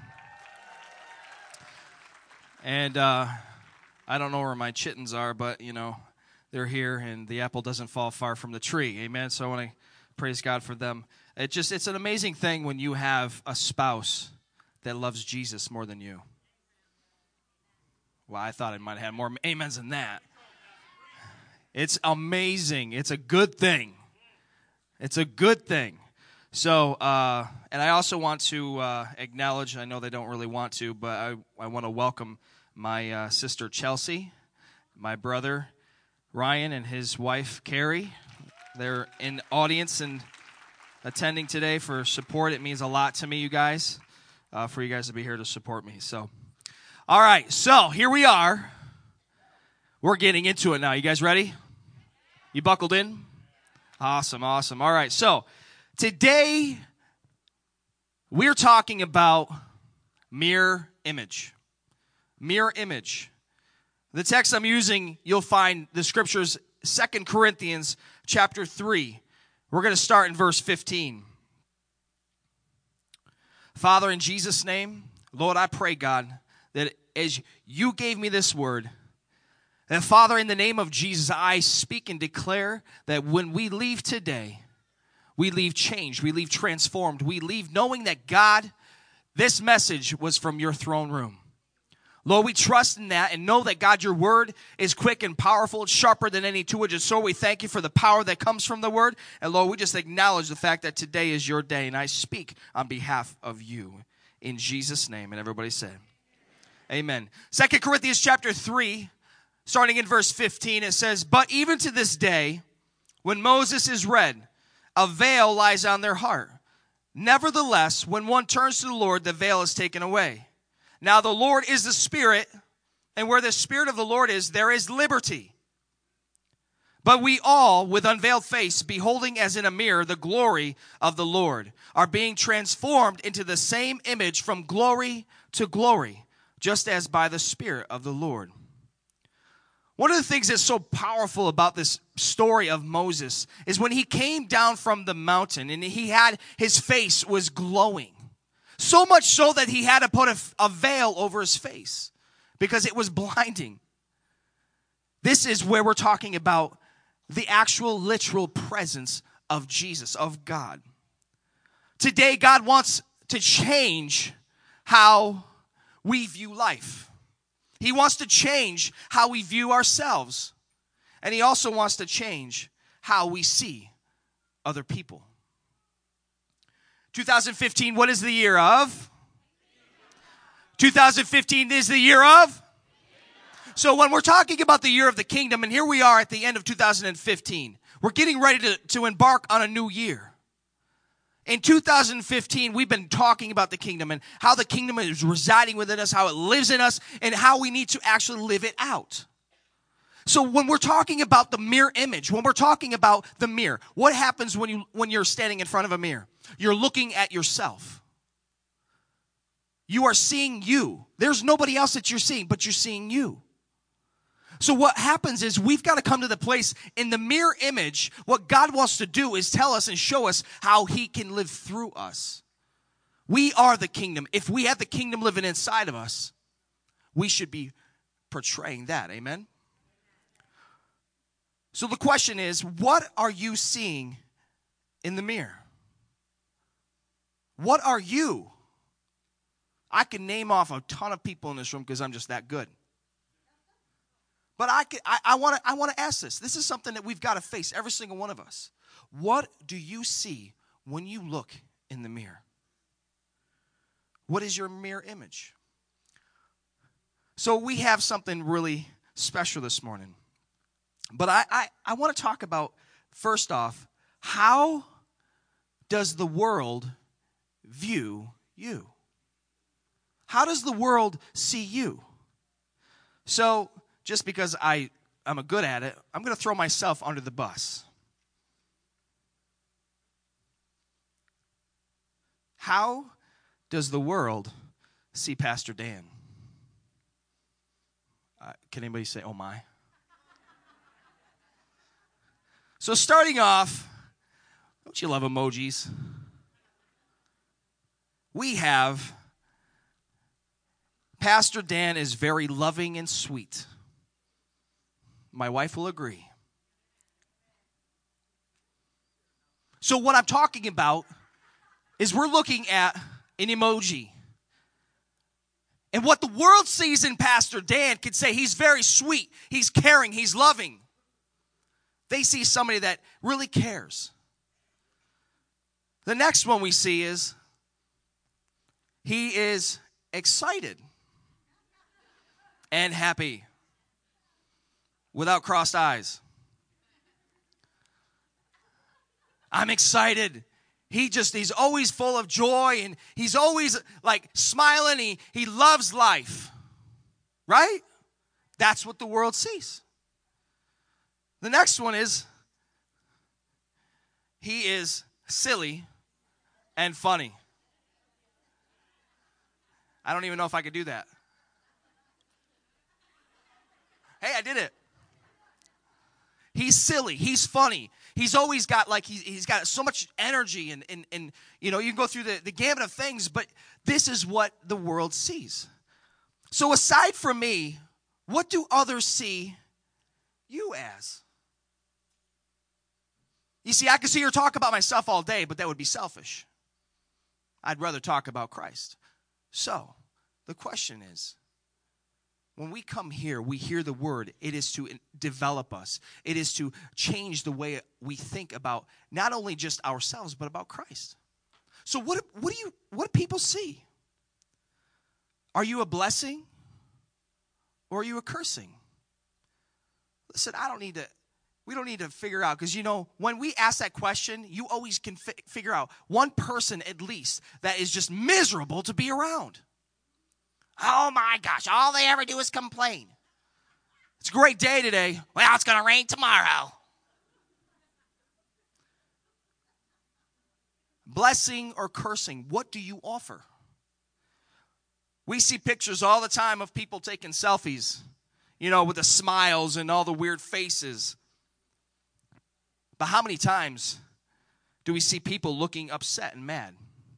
And I don't know where my chittens are, but, they're here, and the apple doesn't fall far from the tree. Amen? So I want to praise God for them. It's an amazing thing when you have a spouse that loves Jesus more than you. Well, I thought I might have had more amens than that. It's amazing. It's a good thing. It's a good thing. So, and I also want to acknowledge, I know they don't really want to, but I want to welcome my sister Chelsea, my brother Ryan, and his wife Carrie. They're in audience and attending today for support. It means a lot to me, you guys, for you guys to be here to support me. So, all right, so here we are. We're getting into it now. You guys ready? You buckled in? Awesome, awesome. All right, so today we're talking about mirror image. Mirror image. The text I'm using, you'll find the scriptures, 2 Corinthians chapter 3. We're going to start in verse 15. Father, in Jesus' name, Lord, I pray, God, that as you gave me this word, that, Father, in the name of Jesus, I speak and declare that when we leave today, we leave changed, we leave transformed, we leave knowing that, God, this message was from your throne room. Lord, we trust in that and know that, God, your word is quick and powerful. It's sharper than any two-edged sword. We thank you for the power that comes from the word. And, Lord, we just acknowledge the fact that today is your day, and I speak on behalf of you. In Jesus' name. And everybody say, amen. 2 Corinthians chapter 3, starting in verse 15, it says, but even to this day, when Moses is read, a veil lies on their heart. Nevertheless, when one turns to the Lord, the veil is taken away. Now the Lord is the Spirit, and where the Spirit of the Lord is, there is liberty. But we all, with unveiled face, beholding as in a mirror the glory of the Lord, are being transformed into the same image from glory to glory, just as by the Spirit of the Lord. One of the things that's so powerful about this story of Moses is when he came down from the mountain and his face was glowing. So much so that he had to put a veil over his face because it was blinding. This is where we're talking about the actual literal presence of Jesus, of God. Today, God wants to change how we view life. He wants to change how we view ourselves. And he also wants to change how we see other people. 2015, what is the year of? 2015 is the year of? So when we're talking about the year of the kingdom, and here we are at the end of 2015, we're getting ready to embark on a new year. In 2015, we've been talking about the kingdom and how the kingdom is residing within us, how it lives in us, and how we need to actually live it out. So when we're talking about the mirror image, when we're talking about the mirror, what happens when you're standing in front of a mirror? You're looking at yourself. You are seeing you. There's nobody else that you're seeing, but you're seeing you. So what happens is we've got to come to the place in the mirror image. What God wants to do is tell us and show us how he can live through us. We are the kingdom. If we have the kingdom living inside of us, we should be portraying that. Amen? So the question is, what are you seeing in the mirror? What are you? I can name off a ton of people in this room because I'm just that good. But I want to ask this. This is something that we've got to face, every single one of us. What do you see when you look in the mirror? What is your mirror image? So we have something really special this morning. But I want to talk about, first off, how does the world view you? How does the world see you? So just because I'm good at it, I'm going to throw myself under the bus. How does the world see Pastor Dan? Can anybody say, oh my? So starting off, don't you love emojis? We have Pastor Dan is very loving and sweet. My wife will agree. So what I'm talking about is we're looking at an emoji. And what the world sees in Pastor Dan could say he's very sweet, he's caring, he's loving. They see somebody that really cares. The next one we see is he is excited and happy without crossed eyes. I'm excited. He's always full of joy and he's always like smiling. He loves life. Right? That's what the world sees. The next one is he is silly and funny. I don't even know if I could do that. Hey, I did it. He's silly. He's funny. He's always got he's got so much energy and you know, you can go through the gamut of things, but this is what the world sees. So aside from me, what do others see you as? You see, I could sit here and talk about myself all day, but that would be selfish. I'd rather talk about Christ. So, the question is, when we come here, we hear the word. It is to develop us. It is to change the way we think about not only just ourselves, but about Christ. So what do people see? Are you a blessing or are you a cursing? Listen, we don't need to figure out, because, you know, when we ask that question, you always can figure out one person at least that is just miserable to be around. Oh my gosh, all they ever do is complain. It's a great day today. Well, it's going to rain tomorrow. Blessing or cursing, what do you offer? We see pictures all the time of people taking selfies, you know, with the smiles and all the weird faces. But how many times do we see people looking upset and mad?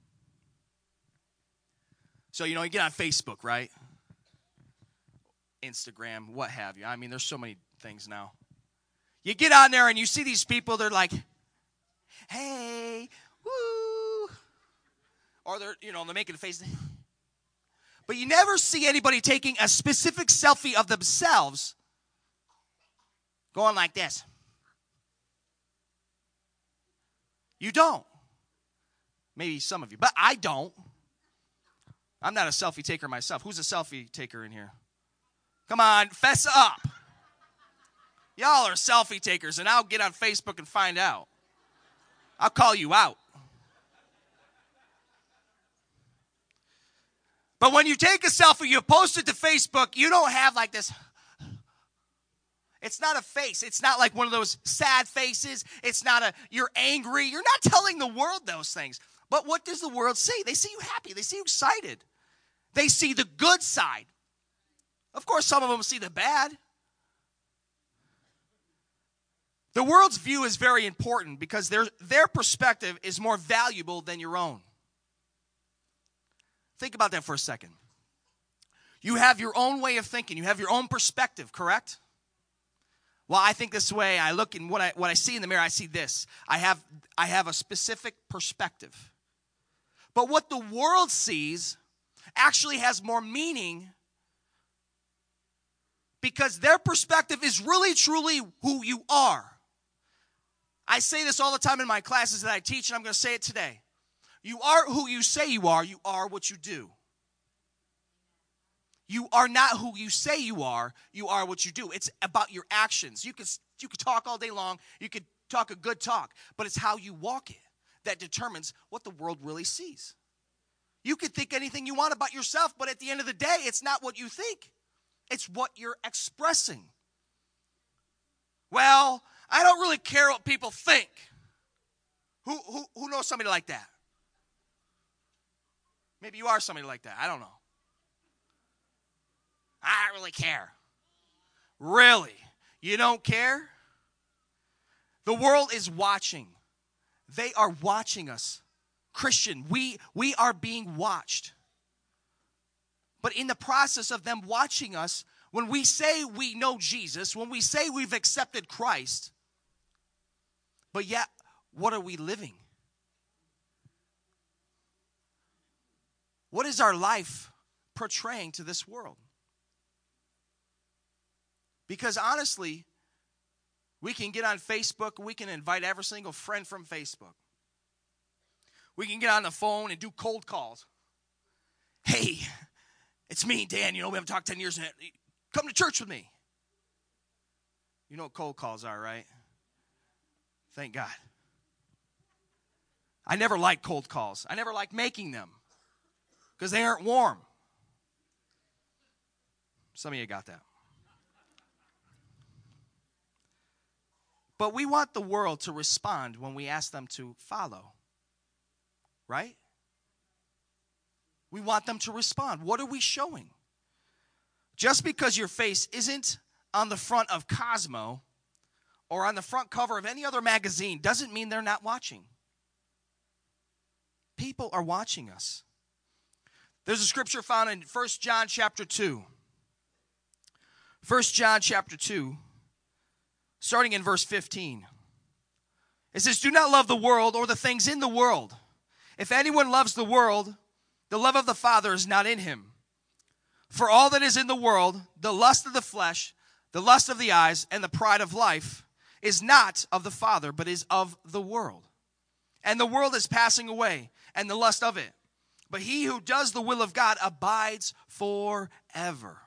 So, you know, you get on Facebook, right? Instagram, what have you. I mean, there's so many things now. You get on there and you see these people, they're like, hey, woo. Or they're making a face. But you never see anybody taking a specific selfie of themselves going like this. You don't. Maybe some of you, but I don't. I'm not a selfie taker myself. Who's a selfie taker in here? Come on, fess up. Y'all are selfie takers, and I'll get on Facebook and find out. I'll call you out. But when you take a selfie, you post it to Facebook, you don't have like this. It's not a face. It's not like one of those sad faces. It's not you're angry. You're not telling the world those things. But what does the world see? They see you happy. They see you excited. They see the good side. Of course, some of them see the bad. The world's view is very important because their perspective is more valuable than your own. Think about that for a second. You have your own way of thinking. You have your own perspective, correct? Well, I think this way. I look and what I see in the mirror, I see this. I have a specific perspective. But what the world sees actually has more meaning because their perspective is really, truly who you are. I say this all the time in my classes that I teach, and I'm going to say it today. You are who you say you are. You are what you do. You are not who you say you are. You are what you do. It's about your actions. You could talk all day long. You could talk a good talk, but it's how you walk it that determines what the world really sees. You could think anything you want about yourself, but at the end of the day, it's not what you think. It's what you're expressing. Well, I don't really care what people think. Who knows somebody like that? Maybe you are somebody like that. I don't know. I don't really care. Really? You don't care? The world is watching. They are watching us. Christian, we are being watched. But in the process of them watching us, when we say we know Jesus, when we say we've accepted Christ, but yet, what are we living? What is our life portraying to this world? Because honestly, we can get on Facebook, we can invite every single friend from Facebook. We can get on the phone and do cold calls. Hey, it's me, Dan. You know, we haven't talked 10 years. Come to church with me. You know what cold calls are, right? Thank God. I never liked cold calls. I never liked making them because they aren't warm. Some of you got that. But we want the world to respond when we ask them to follow. Right? We want them to respond. What are we showing? Just because your face isn't on the front of Cosmo or on the front cover of any other magazine doesn't mean they're not watching. People are watching us. There's a scripture found in 1 John chapter 2. 1 John chapter 2, starting in verse 15. It says, "Do not love the world or the things in the world. If anyone loves the world, the love of the Father is not in him. For all that is in the world, the lust of the flesh, the lust of the eyes, and the pride of life, is not of the Father, but is of the world. And the world is passing away, and the lust of it. But he who does the will of God abides forever."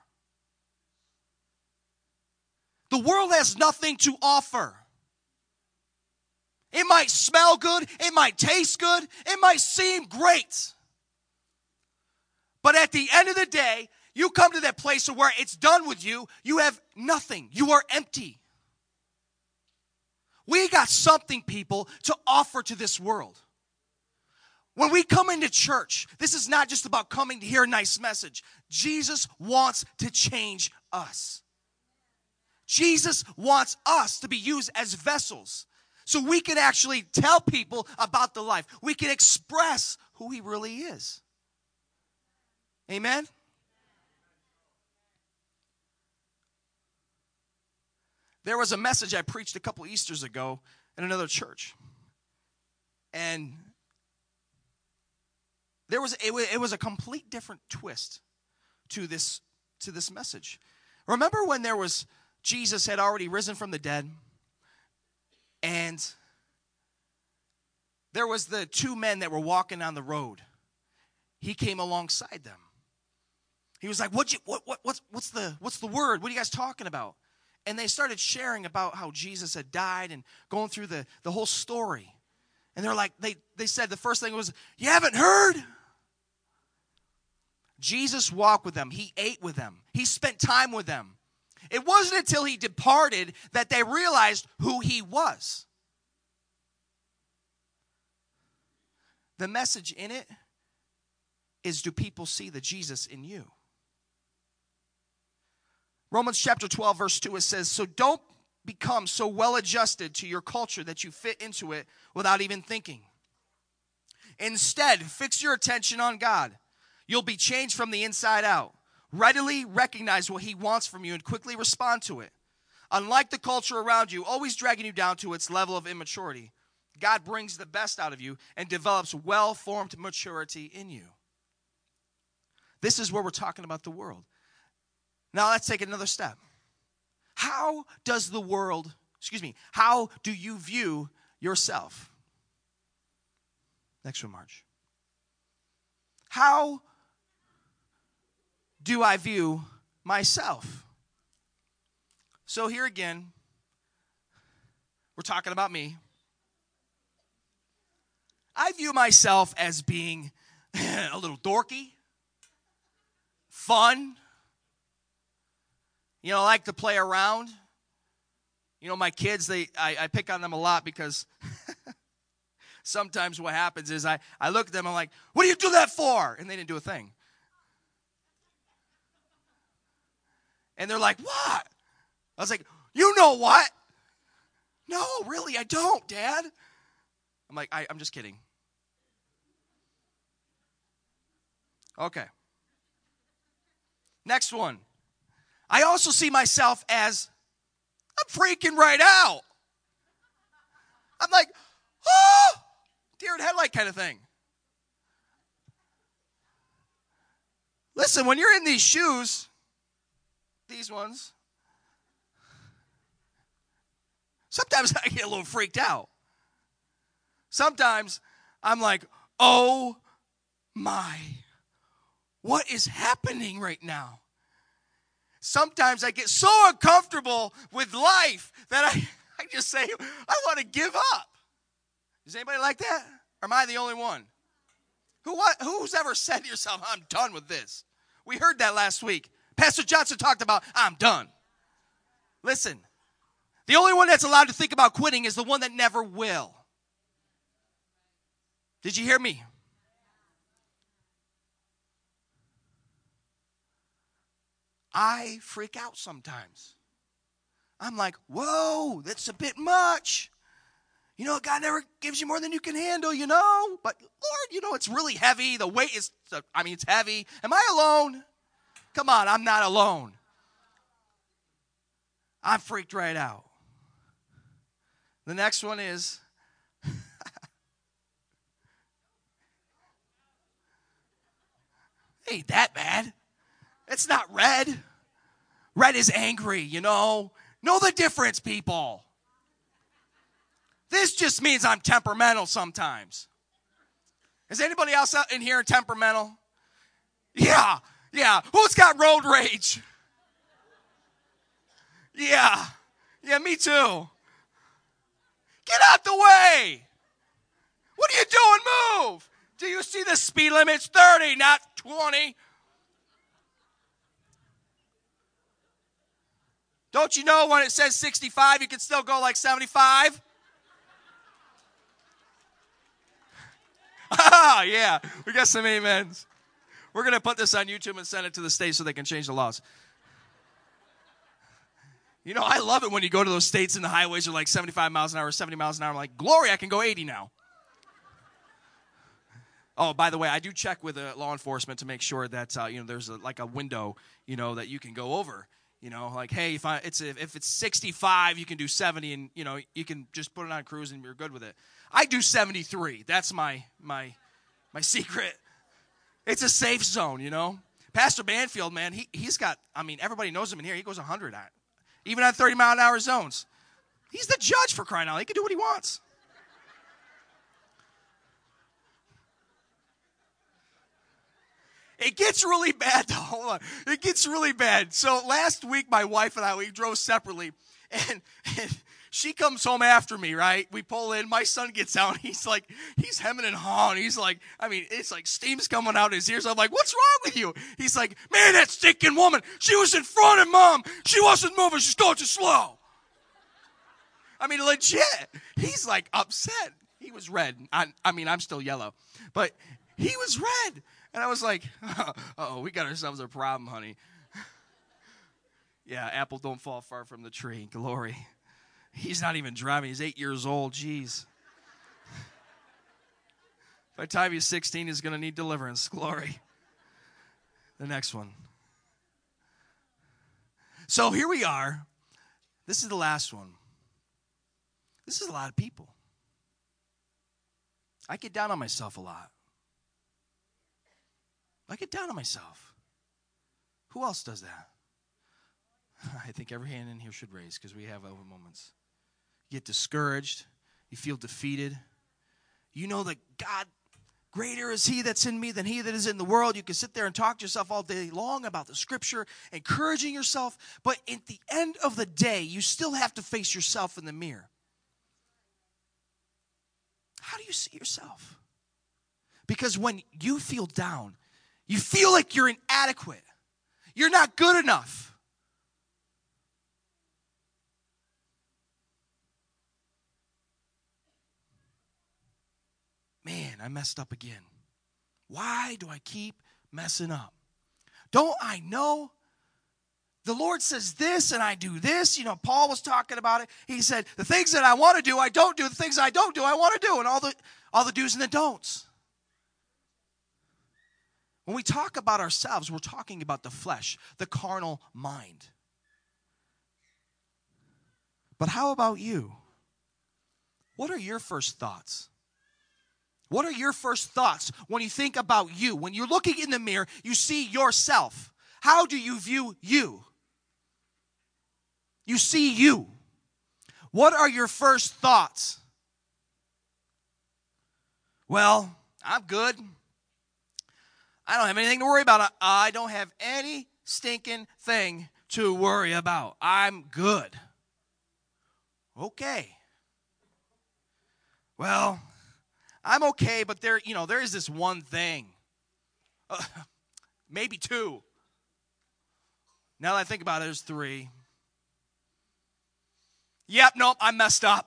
The world has nothing to offer. It might smell good. It might taste good. It might seem great. But at the end of the day, you come to that place where it's done with you. You have nothing. You are empty. We got something, people, to offer to this world. When we come into church, this is not just about coming to hear a nice message. Jesus wants to change us. Jesus wants us to be used as vessels so we can actually tell people about the life. We can express who he really is. Amen? There was a message I preached a couple Easters ago in another church. And it was a complete different twist to this message. Remember when Jesus had already risen from the dead, and there was the two men that were walking on the road. He came alongside them. He was like, what's the word? What are you guys talking about? And they started sharing about how Jesus had died and going through the whole story. And they're like, they said the first thing was, "You haven't heard?" Jesus walked with them. He ate with them. He spent time with them. It wasn't until he departed that they realized who he was. The message in it is, do people see the Jesus in you? Romans chapter 12, verse 2, it says, "So don't become so well adjusted to your culture that you fit into it without even thinking. Instead, fix your attention on God. You'll be changed from the inside out. Readily recognize what he wants from you and quickly respond to it. Unlike the culture around you, always dragging you down to its level of immaturity, God brings the best out of you and develops well-formed maturity in you." This is where we're talking about the world. Now let's take another step. How do you view yourself? Next one, Marge. How do I view myself? So here again, we're talking about me. I view myself as being a little dorky, fun, I like to play around. My kids, I pick on them a lot because sometimes what happens is I look at them, I'm like, what do you do that for? And they didn't do a thing. And they're like, what? I was like, you know what? No, really, I don't, Dad. I'm like, I'm just kidding. Okay. Next one. I also see myself as I'm freaking right out. I'm like, oh, deer in headlight kind of thing. Listen, when you're in these shoes, these ones, sometimes I get a little freaked out. Sometimes I'm like, oh my, what is happening right now? Sometimes I get so uncomfortable with life that I just say, I want to give up. Is anybody like that? Or am I the only one? Who's ever said to yourself, I'm done with this? We heard that last week. Pastor Johnson talked about, I'm done. Listen, the only one that's allowed to think about quitting is the one that never will. Did you hear me? I freak out sometimes. I'm like, whoa, that's a bit much. God never gives you more than you can handle, But Lord, it's really heavy. The weight is, it's heavy. Am I alone? Come on, I'm not alone. I'm freaked right out. The next one is, ain't that bad. It's not red. Red is angry, Know the difference, people. This just means I'm temperamental sometimes. Is anybody else out in here temperamental? Yeah. Who's got road rage? Yeah, me too. Get out the way. What are you doing? Move. Do you see the speed limit's 30, not 20? Don't you know when it says 65, you can still go like 75? Yeah, we got some amens. We're going to put this on YouTube and send it to the state so they can change the laws. I love it when you go to those states and the highways are like 75 miles an hour, 70 miles an hour. I'm like, glory, I can go 80 now. Oh, by the way, I do check with law enforcement to make sure that, there's a window, that you can go over. Like, hey, if it's 65, you can do 70 and, you can just put it on cruise and you're good with it. I do 73. That's my secret. It's a safe zone, Pastor Banfield, man, he's got, everybody knows him in here. He goes 100 even on 30-mile-an-hour zones. He's the judge for crying out loud. He can do what he wants. It gets really bad, though. Hold on. It gets really bad. So last week, my wife and I, we drove separately, and she comes home after me, right? We pull in. My son gets out. He's hemming and hawing. He's like, it's like steam's coming out his ears. I'm like, what's wrong with you? He's like, man, that stinking woman. She was in front of Mom. She wasn't moving. She's going too slow. Legit. He's like upset. He was red. I'm still yellow. But he was red. And I was like, uh-oh, we got ourselves a problem, honey. Yeah, apple don't fall far from the tree. Glory. He's not even driving. He's 8 years old. Jeez. By the time he's 16, he's going to need deliverance. Glory. The next one. So here we are. This is the last one. This is a lot of people. I get down on myself a lot. I get down on myself. Who else does that? I think every hand in here should raise because we have over moments. You get discouraged. You feel defeated. You know that God, greater is he that's in me than he that is in the world. You can sit there and talk to yourself all day long about the scripture, encouraging yourself. But at the end of the day, you still have to face yourself in the mirror. How do you see yourself? Because when you feel down, you feel like you're inadequate. You're not good enough. man, I messed up again. Why do I keep messing up? Don't I know? The Lord says this and I do this. You know, Paul was talking about it. He said, the things that I want to do, I don't do. The things I don't do, I want to do. And all the do's and the don'ts. When we talk about ourselves, we're talking about the flesh, the carnal mind. But how about you? What are your first thoughts? What are your first thoughts when you think about you? When you're looking in the mirror, you see yourself. How do you view you? You see you. What are your first thoughts? Well, I'm good. I don't have anything to worry about. I don't have any stinking thing to worry about. I'm good. Okay. Well, I'm okay, but there is this one thing. Maybe two. Now that I think about it, there's three. Yep, nope, I messed up.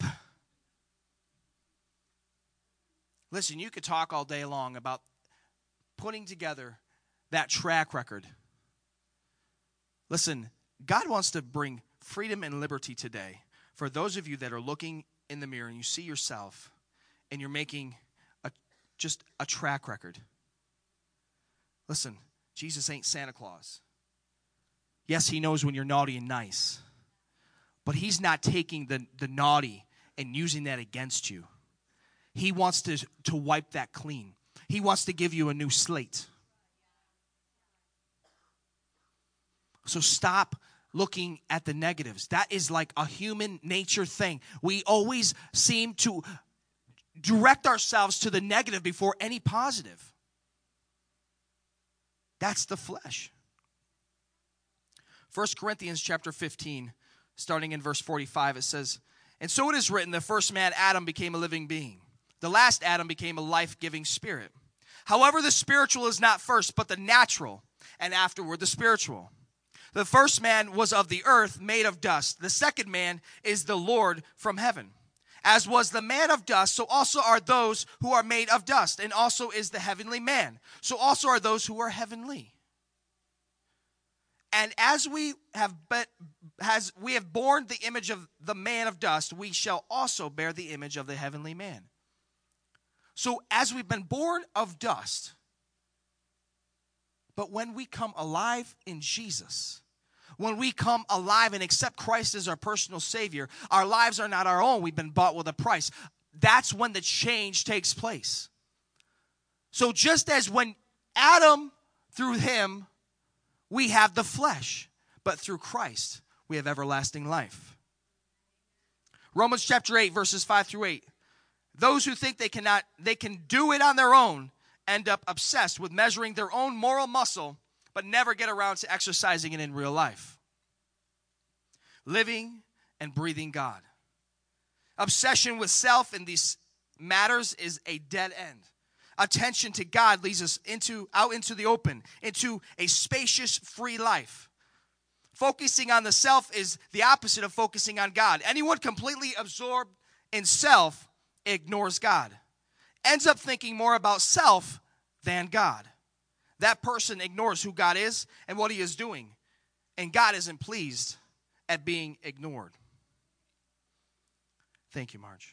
Listen, you could talk all day long about putting together that track record. Listen, God wants to bring freedom and liberty today for those of you that are looking in the mirror and you see yourself and you're making just a track record. Listen, Jesus ain't Santa Claus. Yes, he knows when you're naughty and nice, but he's not taking the naughty and using that against you. He wants to wipe that clean. He wants to give you a new slate. So stop looking at the negatives. That is like a human nature thing. We always seem to direct ourselves to the negative before any positive. That's the flesh. 1 Corinthians chapter 15, starting in verse 45, it says, "And so it is written, the first man, Adam, became a living being. The last Adam became a life-giving spirit. However, the spiritual is not first, but the natural, and afterward the spiritual. The first man was of the earth, made of dust. The second man is the Lord from heaven. As was the man of dust, so also are those who are made of dust, and also is the heavenly man. So also are those who are heavenly. And as we have borne the image of the man of dust, we shall also bear the image of the heavenly man." So as we've been born of dust, but when we come alive in Jesus, when we come alive and accept Christ as our personal Savior, our lives are not our own. We've been bought with a price. That's when the change takes place. So just as when Adam, through him, we have the flesh, but through Christ, we have everlasting life. Romans chapter 8, verses 5 through 8. Those who think they can do it on their own end up obsessed with measuring their own moral muscle, but never get around to exercising it in real life. Living and breathing God. Obsession with self in these matters is a dead end. Attention to God leads us out into the open, into a spacious, free life. Focusing on the self is the opposite of focusing on God. Anyone completely absorbed in self ignores God. Ends up thinking more about self than God. That person ignores who God is and what he is doing. And God isn't pleased at being ignored. Thank you, Marge.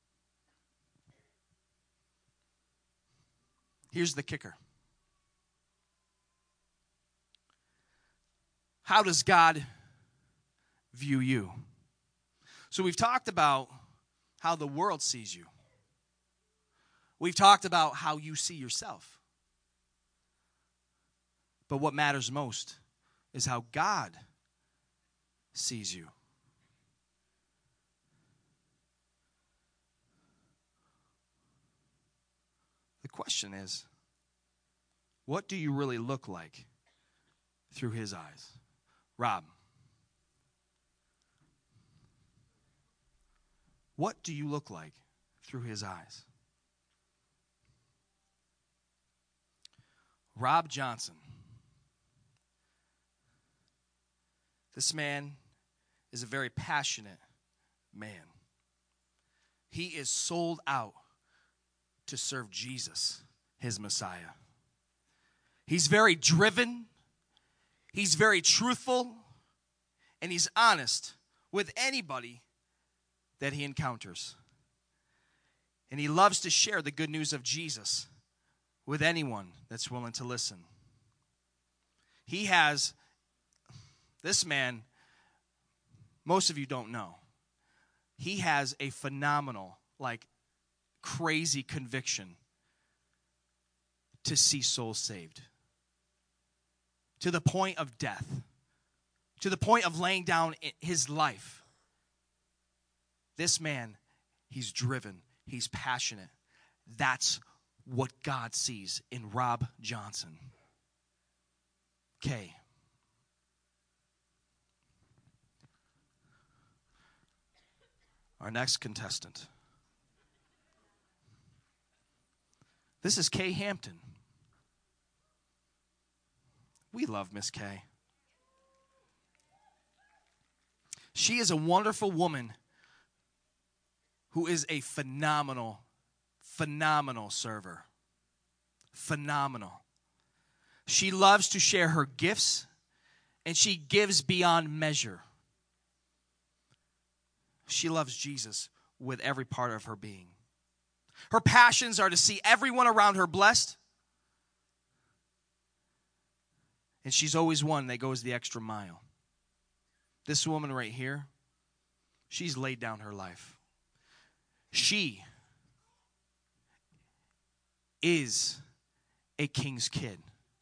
Here's the kicker. How does God view you? So we've talked about how the world sees you. We've talked about how you see yourself. But what matters most is how God sees you. The question is, what do you really look like through his eyes? Rob, what do you look like through his eyes? Rob Johnson. This man is a very passionate man. He is sold out to serve Jesus, his Messiah. He's very driven, he's very truthful, and he's honest with anybody that he encounters. And he loves to share the good news of Jesus with anyone that's willing to listen. This man, most of you don't know, he has a phenomenal, crazy conviction to see souls saved. To the point of death. To the point of laying down his life. This man, he's driven. He's passionate. That's what God sees in Rob Johnson. Okay. Our next contestant. This is Kay Hampton. We love Miss Kay. She is a wonderful woman who is a phenomenal server. Phenomenal. She loves to share her gifts, and she gives beyond measure. She loves Jesus with every part of her being. Her passions are to see everyone around her blessed. And she's always one that goes the extra mile. This woman right here, she's laid down her life. She is a king's kid.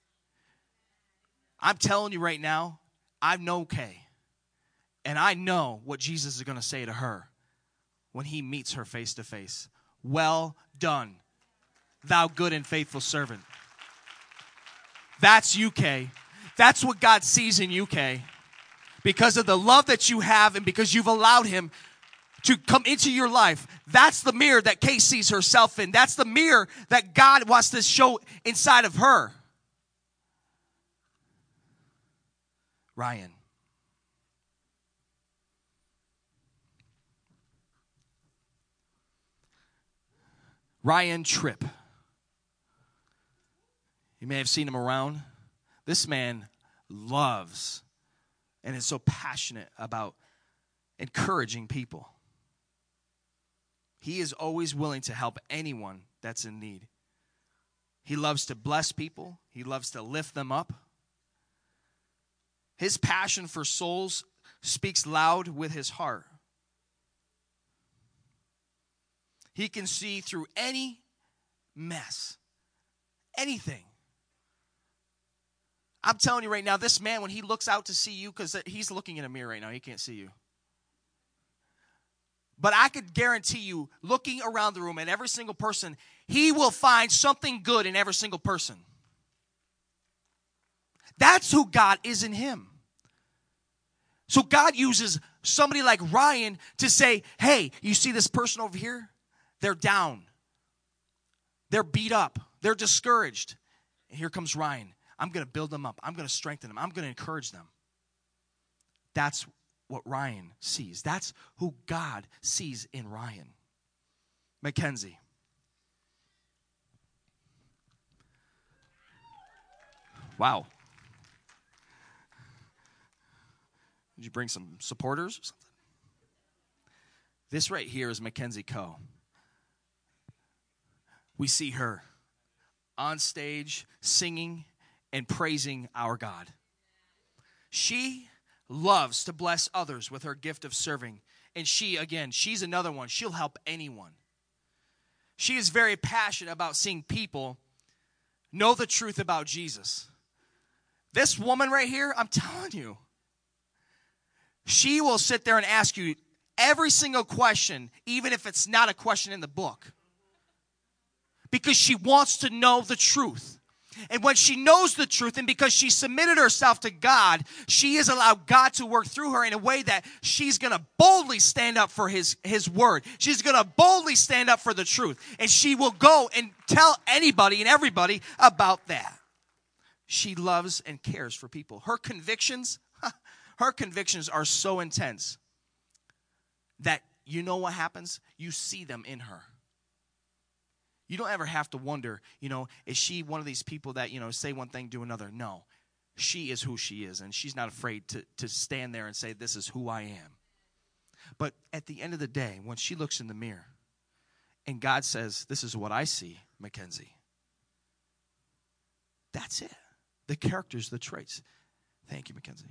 I'm telling you right now, I know Kay. And I know what Jesus is going to say to her when he meets her face to face. Well done, thou good and faithful servant. That's you, Kay. That's what God sees in you, Kay. Because of the love that you have and because you've allowed him to come into your life. That's the mirror that Kay sees herself in. That's the mirror that God wants to show inside of her. Ryan. Ryan Tripp. You may have seen him around. This man loves and is so passionate about encouraging people. He is always willing to help anyone that's in need. He loves to bless people. He loves to lift them up. His passion for souls speaks loud with his heart. He can see through any mess, anything. I'm telling you right now, this man, when he looks out to see you, because he's looking in a mirror right now, he can't see you. But I could guarantee you, looking around the room at every single person, he will find something good in every single person. That's who God is in him. So God uses somebody like Ryan to say, hey, you see this person over here? They're down. They're beat up. They're discouraged. And here comes Ryan. I'm going to build them up. I'm going to strengthen them. I'm going to encourage them. That's what Ryan sees. That's who God sees in Ryan. Mackenzie. Wow. Did you bring some supporters or something? This right here is Mackenzie Coe. We see her on stage singing and praising our God. She loves to bless others with her gift of serving. And she's another one. She'll help anyone. She is very passionate about seeing people know the truth about Jesus. This woman right here, I'm telling you, she will sit there and ask you every single question, even if it's not a question in the book. Because she wants to know the truth. And when she knows the truth, and because she submitted herself to God, she has allowed God to work through her in a way that she's going to boldly stand up for his word. She's going to boldly stand up for the truth. And she will go and tell anybody and everybody about that. She loves and cares for people. Her convictions are so intense that you know what happens? You see them in her. You don't ever have to wonder, is she one of these people that, say one thing, do another? No. She is who she is, and she's not afraid to stand there and say, this is who I am. But at the end of the day, when she looks in the mirror and God says, this is what I see, Mackenzie, that's it. The characters, the traits. Thank you, Mackenzie.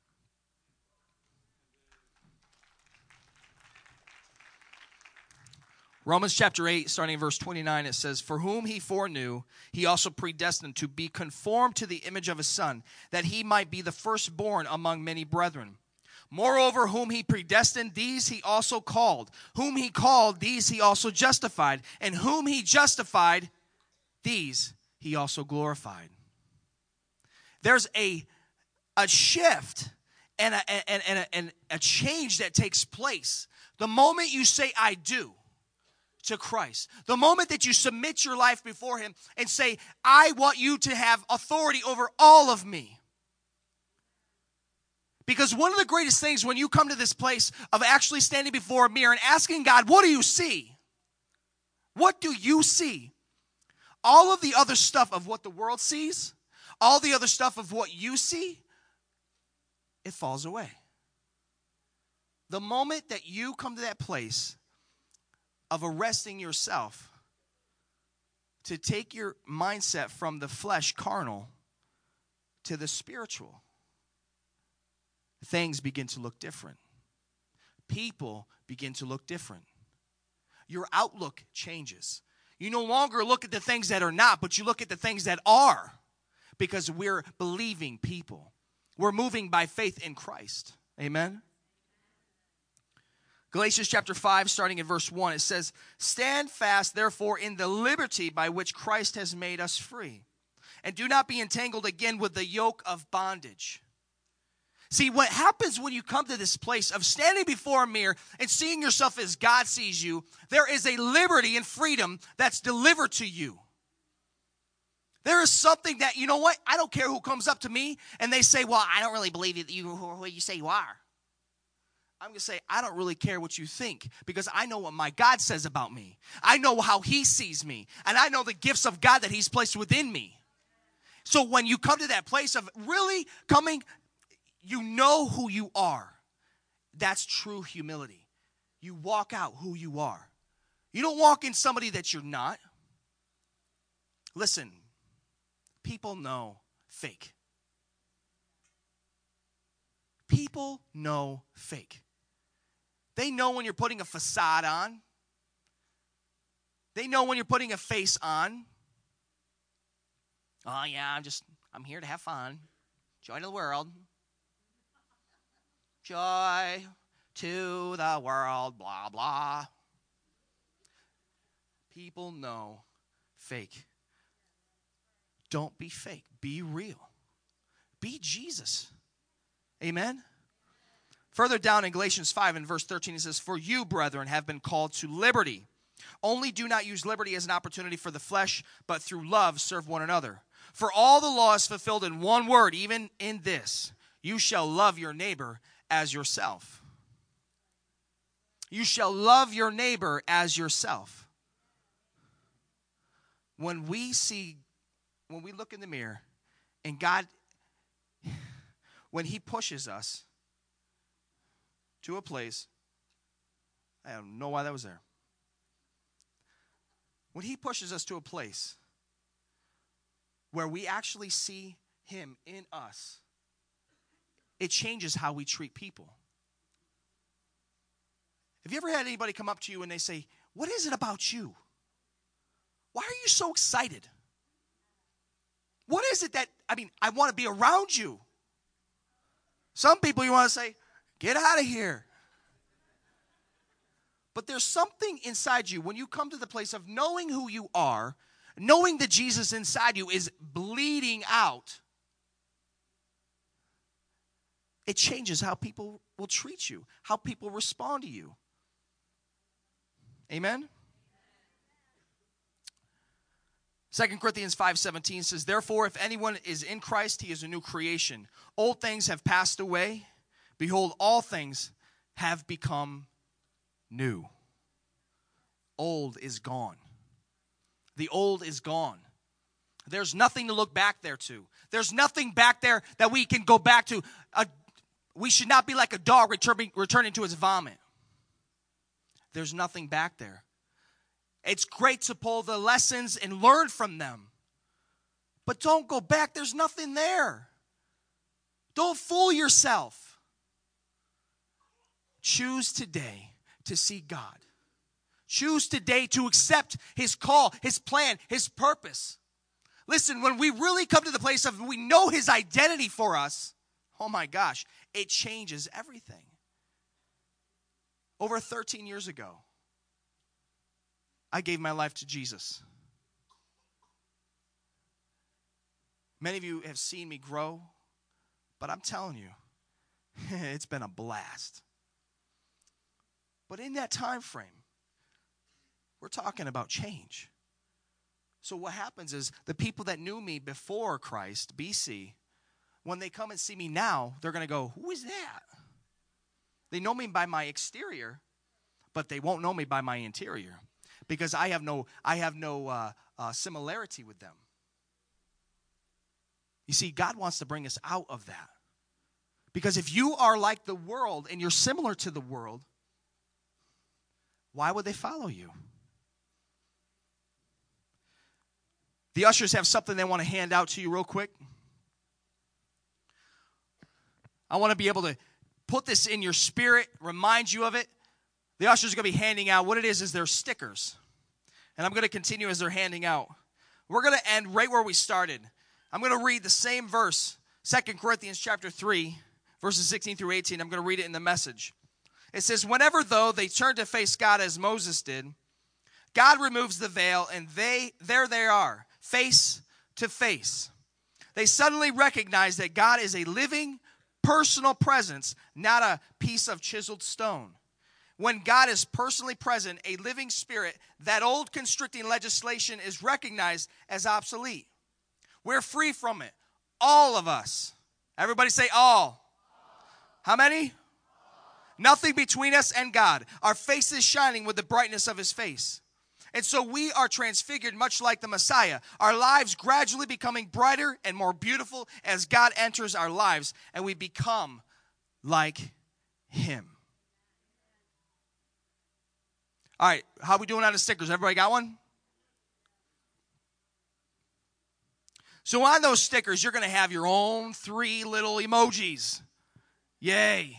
Romans chapter 8, starting in verse 29, it says, for whom he foreknew, he also predestined to be conformed to the image of his Son, that he might be the firstborn among many brethren. Moreover, whom he predestined, these he also called. Whom he called, these he also justified. And whom he justified, these he also glorified. There's a shift and a change that takes place the moment you say, I do, to Christ. The moment that you submit your life before him and say, I want you to have authority over all of me. Because one of the greatest things when you come to this place of actually standing before a mirror and asking God, what do you see? What do you see? All of the other stuff of what the world sees, all the other stuff of what you see, it falls away. The moment that you come to that place of arresting yourself to take your mindset from the flesh, carnal, to the spiritual, things begin to look different. People begin to look different. Your outlook changes. You no longer look at the things that are not, but you look at the things that are, because we're believing people. We're moving by faith in Christ. Amen? Galatians chapter 5, starting in verse 1, it says, stand fast, therefore, in the liberty by which Christ has made us free, and do not be entangled again with the yoke of bondage. See, what happens when you come to this place of standing before a mirror and seeing yourself as God sees you, there is a liberty and freedom that's delivered to you. There is something that, you know what, I don't care who comes up to me and they say, well, I don't really believe that you who you say you are. I'm going to say, I don't really care what you think, because I know what my God says about me. I know how he sees me, and I know the gifts of God that he's placed within me. So when you come to that place of really coming, you know who you are. That's true humility. You walk out who you are. You don't walk in somebody that you're not. Listen, people know fake. People know fake. They know when you're putting a facade on. They know when you're putting a face on. Oh, yeah, I'm here to have fun. Joy to the world. Joy to the world, blah, blah. People know fake. Don't be fake. Be real. Be Jesus. Amen? Further down in Galatians 5 in verse 13, it says, for you, brethren, have been called to liberty. Only do not use liberty as an opportunity for the flesh, but through love serve one another. For all the law is fulfilled in one word, even in this: you shall love your neighbor as yourself. You shall love your neighbor as yourself. When we look in the mirror, and God, when he pushes us to a place, I don't know why that was there. When he pushes us to a place where we actually see him in us, it changes how we treat people. Have you ever had anybody come up to you and they say, what is it about you? Why are you so excited? What is it that, I want to be around you. Some people you want to say, get out of here. But there's something inside you when you come to the place of knowing who you are, knowing that Jesus inside you is bleeding out. It changes how people will treat you, how people respond to you. Amen? 2 Corinthians 5:17 says, therefore, if anyone is in Christ, he is a new creation. Old things have passed away. Behold, all things have become new. Old is gone. The old is gone. There's nothing to look back there to. There's nothing back there that we can go back to. We should not be like a dog returning to its vomit. There's nothing back there. It's great to pull the lessons and learn from them. But don't go back. There's nothing there. Don't fool yourself. Choose today to see God. Choose today to accept His call, His plan, His purpose. Listen, when we really come to the place of we know His identity for us, oh my gosh, it changes everything. Over 13 years ago, I gave my life to Jesus. Many of you have seen me grow, but I'm telling you, it's been a blast. But in that time frame, we're talking about change. So what happens is the people that knew me before Christ, BC, when they come and see me now, they're going to go, who is that? They know me by my exterior, but they won't know me by my interior because I have no similarity with them. You see, God wants to bring us out of that. Because if you are like the world and you're similar to the world, why would they follow you? The ushers have something they want to hand out to you real quick. I want to be able to put this in your spirit, remind you of it. The ushers are going to be handing out, what it is they're stickers. And I'm going to continue as they're handing out. We're going to end right where we started. I'm going to read the same verse, 2 Corinthians chapter 3, verses 16 through 18. I'm going to read it in the Message. It says, whenever, though, they turn to face God as Moses did, God removes the veil, and there they are, face to face. They suddenly recognize that God is a living, personal presence, not a piece of chiseled stone. When God is personally present, a living spirit, that old constricting legislation is recognized as obsolete. We're free from it. All of us. Everybody say all. How many? Nothing between us and God. Our faces shining with the brightness of His face. And so we are transfigured much like the Messiah. Our lives gradually becoming brighter and more beautiful as God enters our lives and we become like Him. All right, how are we doing on the stickers? Everybody got one? So on those stickers, you're going to have your own 3 little emojis. Yay.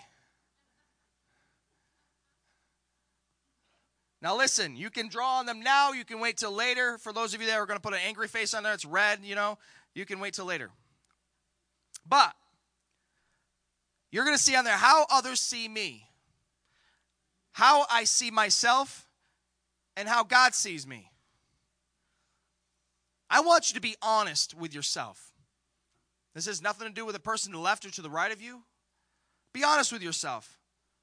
Now listen, you can draw on them now. You can wait till later. For those of you that are going to put an angry face on there, it's red, you can wait till later. But you're going to see on there how others see me, how I see myself, and how God sees me. I want you to be honest with yourself. This has nothing to do with the person to the left or to the right of you. Be honest with yourself.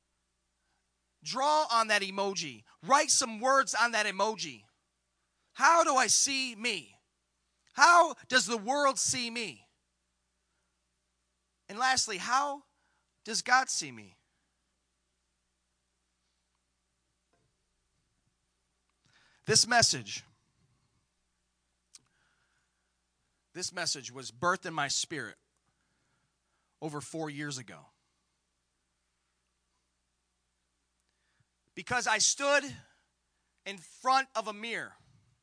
Draw on that emoji. Write some words on that emoji. How do I see me? How does the world see me? And lastly, how does God see me? This message was birthed in my spirit over 4 years ago. Because I stood in front of a mirror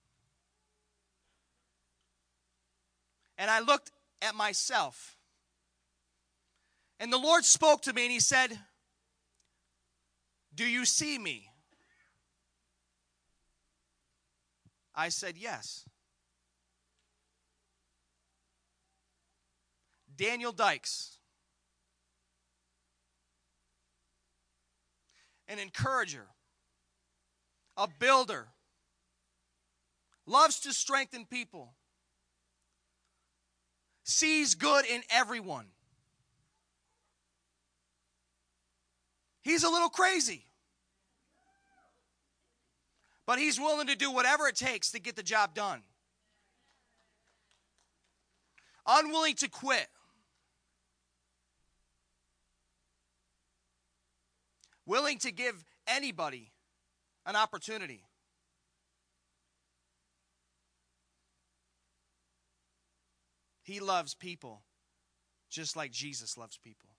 and I looked at myself. And the Lord spoke to me and He said, "Do you see me?" I said, "Yes." Daniel Dykes, an encourager, a builder, loves to strengthen people, sees good in everyone. He's a little crazy, but he's willing to do whatever it takes to get the job done. Unwilling to quit. Willing to give anybody an opportunity. He loves people just like Jesus loves people.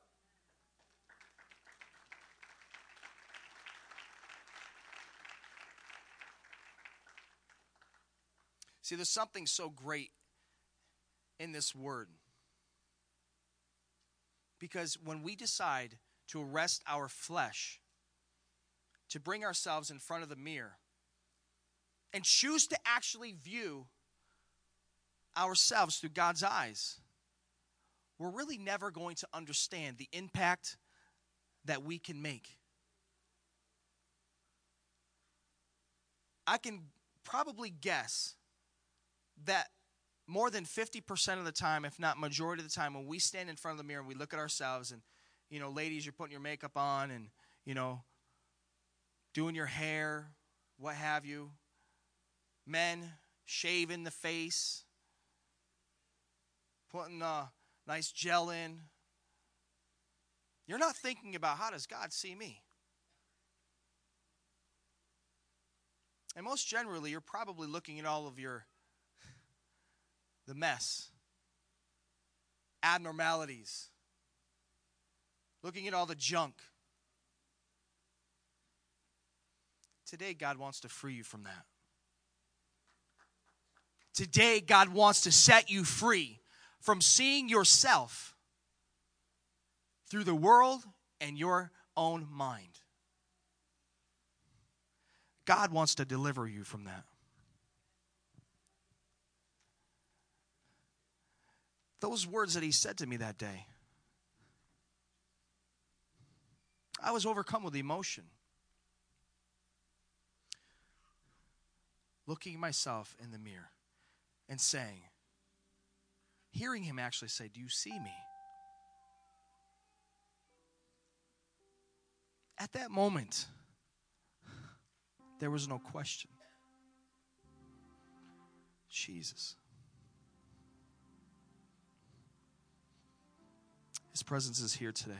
See, there's something so great in this word. Because when we decide to arrest our flesh, to bring ourselves in front of the mirror, and choose to actually view ourselves through God's eyes, we're really never going to understand the impact that we can make. I can probably guess that more than 50% of the time, if not majority of the time, when we stand in front of the mirror and we look at ourselves and, ladies, you're putting your makeup on and, doing your hair, what have you. Men, shaving the face, putting a nice gel in. You're not thinking about, how does God see me? And most generally, you're probably looking at all of the mess, abnormalities, looking at all the junk. Today, God wants to free you from that. Today, God wants to set you free from seeing yourself through the world and your own mind. God wants to deliver you from that. Those words that he said to me that day, I was overcome with emotion. Looking at myself in the mirror and saying, hearing him actually say, do you see me? At that moment, there was no question. Jesus. His presence is here today.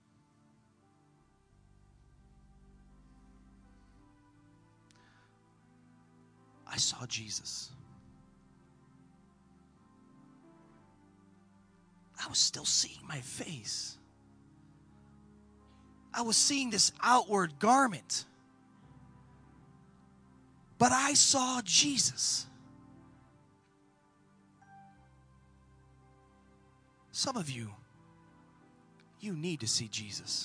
I saw Jesus. I was still seeing my face. I was seeing this outward garment. But I saw Jesus. Some of you, you need to see Jesus.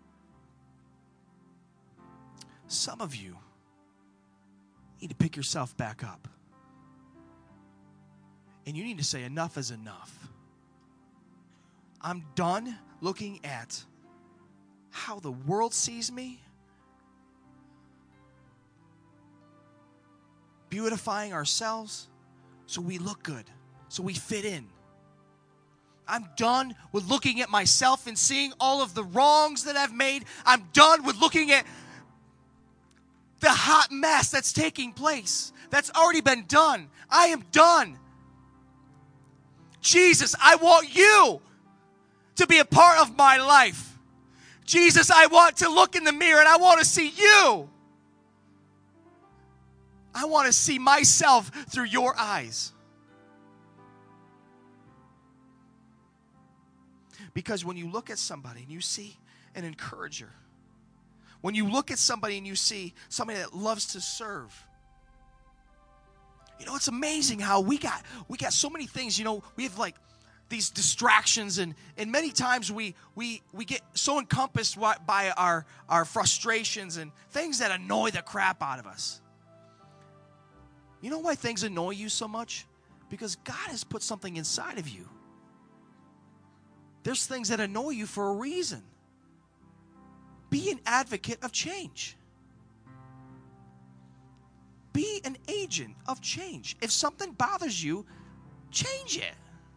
Some of you need to pick yourself back up. And you need to say, enough is enough. I'm done looking at how the world sees me, beautifying ourselves so we look good, so we fit in. I'm done with looking at myself and seeing all of the wrongs that I've made. I'm done with looking at the hot mess that's taking place, that's already been done. I am done. Jesus, I want you to be a part of my life. Jesus, I want to look in the mirror and I want to see you. I want to see myself through your eyes. Because when you look at somebody and you see an encourager, when you look at somebody and you see somebody that loves to serve, it's amazing how we got so many things. We have like these distractions, and many times we get so encompassed by our frustrations and things that annoy the crap out of us. You know why things annoy you so much? Because God has put something inside of you. There's things that annoy you for a reason. Be an advocate of change. Be an agent of change. If something bothers you, change it.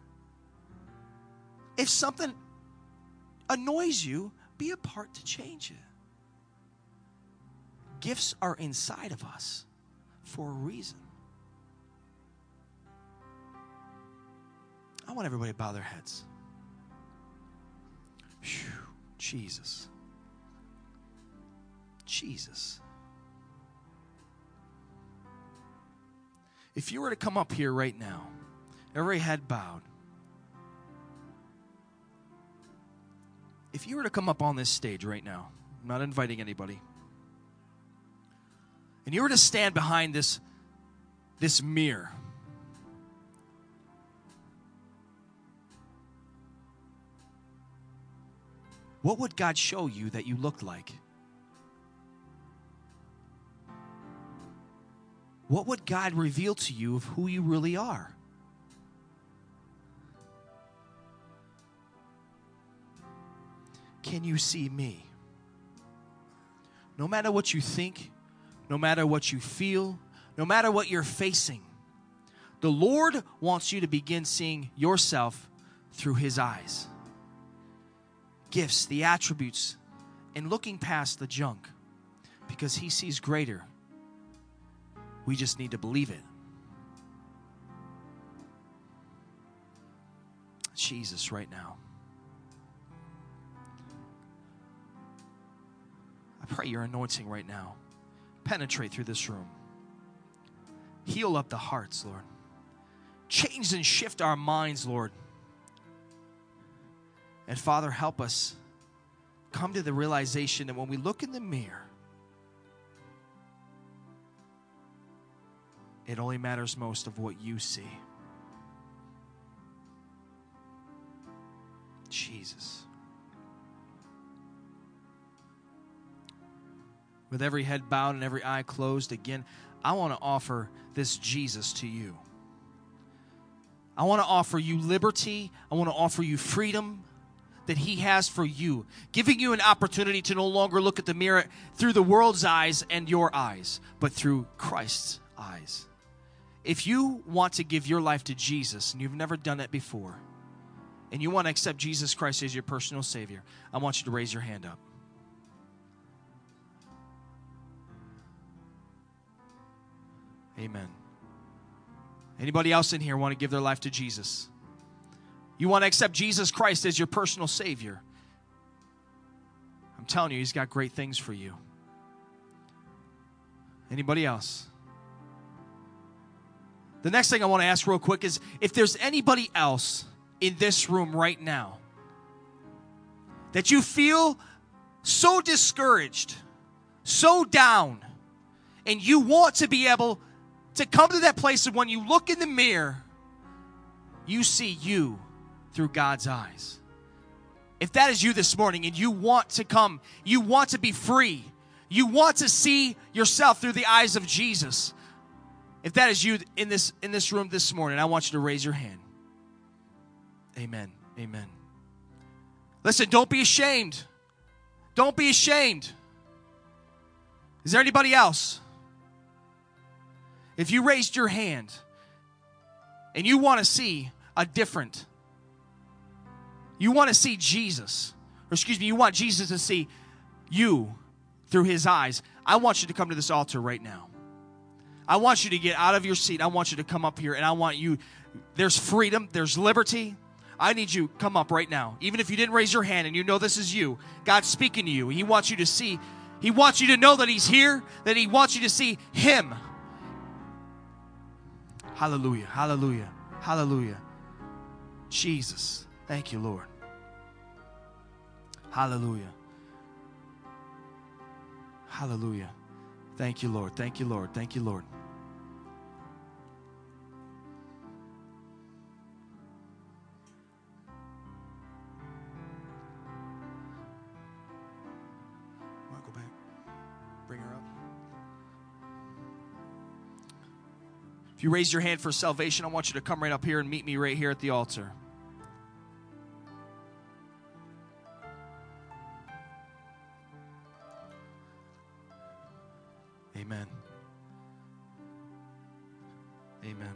If something annoys you, be a part to change it. Gifts are inside of us for a reason. I want everybody to bow their heads. Whew, Jesus. Jesus. If you were to come up here right now, every head bowed, if you were to come up on this stage right now, I'm not inviting anybody, and you were to stand behind this mirror, what would God show you that you looked like? What would God reveal to you of who you really are? Can you see me? No matter what you think, no matter what you feel, no matter what you're facing, the Lord wants you to begin seeing yourself through His eyes. Gifts, the attributes, and looking past the junk, because He sees greater. We just need to believe it. Jesus, right now. I pray your anointing right now penetrate through this room. Heal up the hearts, Lord. Change and shift our minds, Lord. And Father, help us come to the realization that when we look in the mirror, it only matters most of what you see. Jesus. With every head bowed and every eye closed, again, I want to offer this Jesus to you. I want to offer you liberty. I want to offer you freedom that He has for you, giving you an opportunity to no longer look at the mirror through the world's eyes and your eyes, but through Christ's eyes. If you want to give your life to Jesus and you've never done it before, and you want to accept Jesus Christ as your personal Savior, I want you to raise your hand up. Amen. Anybody else in here want to give their life to Jesus? You want to accept Jesus Christ as your personal Savior? I'm telling you, He's got great things for you. Anybody else? The next thing I want to ask real quick is if there's anybody else in this room right now that you feel so discouraged, so down, and you want to be able to come to that place of when you look in the mirror, you see you through God's eyes. If that is you this morning and you want to come, you want to be free, you want to see yourself through the eyes of Jesus. If that is you in this room this morning, I want you to raise your hand. Amen. Amen. Listen, don't be ashamed. Don't be ashamed. Is there anybody else? If you raised your hand and you want to see you want to see Jesus, you want Jesus to see you through His eyes, I want you to come to this altar right now. I want you to get out of your seat. I want you to come up here, and I want you, there's freedom, there's liberty. I need you, come up right now. Even if you didn't raise your hand and you know this is you, God's speaking to you. He wants you to see, He wants you to know that He's here, that He wants you to see Him. Hallelujah, hallelujah, hallelujah. Jesus, thank you, Lord. Hallelujah. Hallelujah. Thank you, Lord. Thank you, Lord. Thank you, Lord. Want to go back? Bring her up. If you raise your hand for salvation, I want you to come right up here and meet me right here at the altar. Amen. Amen.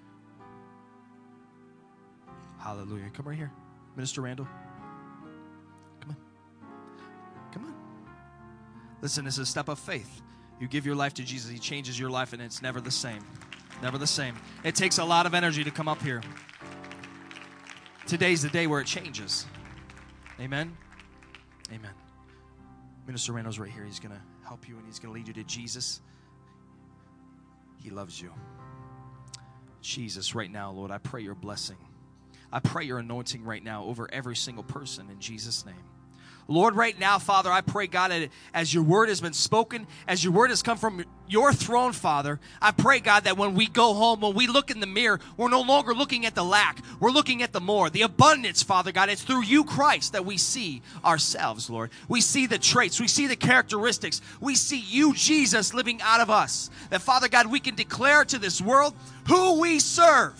Hallelujah. Come right here. Minister Randall. Come on. Come on. Listen, this is a step of faith. You give your life to Jesus. He changes your life, and it's never the same. Never the same. It takes a lot of energy to come up here. Today's the day where it changes. Amen. Amen. Minister Randall's right here. He's going to help you, and He's going to lead you to Jesus. He loves you. Jesus, right now, Lord, I pray your blessing. I pray your anointing right now over every single person in Jesus' name. Lord, right now, Father, I pray, God, as your word has been spoken, as your word has come from your throne, Father, I pray, God, that when we go home, when we look in the mirror, we're no longer looking at the lack. We're looking at the more, the abundance, Father God. It's through you, Christ, that we see ourselves, Lord. We see the traits. We see the characteristics. We see you, Jesus, living out of us. That, Father God, we can declare to this world who we serve.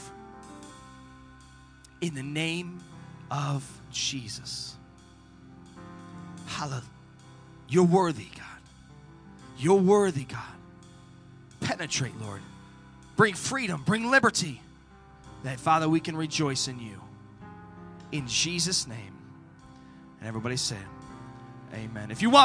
In the name of Jesus. Hallelujah. You're worthy, God. You're worthy, God. Penetrate, Lord. Bring freedom, bring liberty. That, Father, we can rejoice in you. In Jesus' name. And everybody said, amen. If you want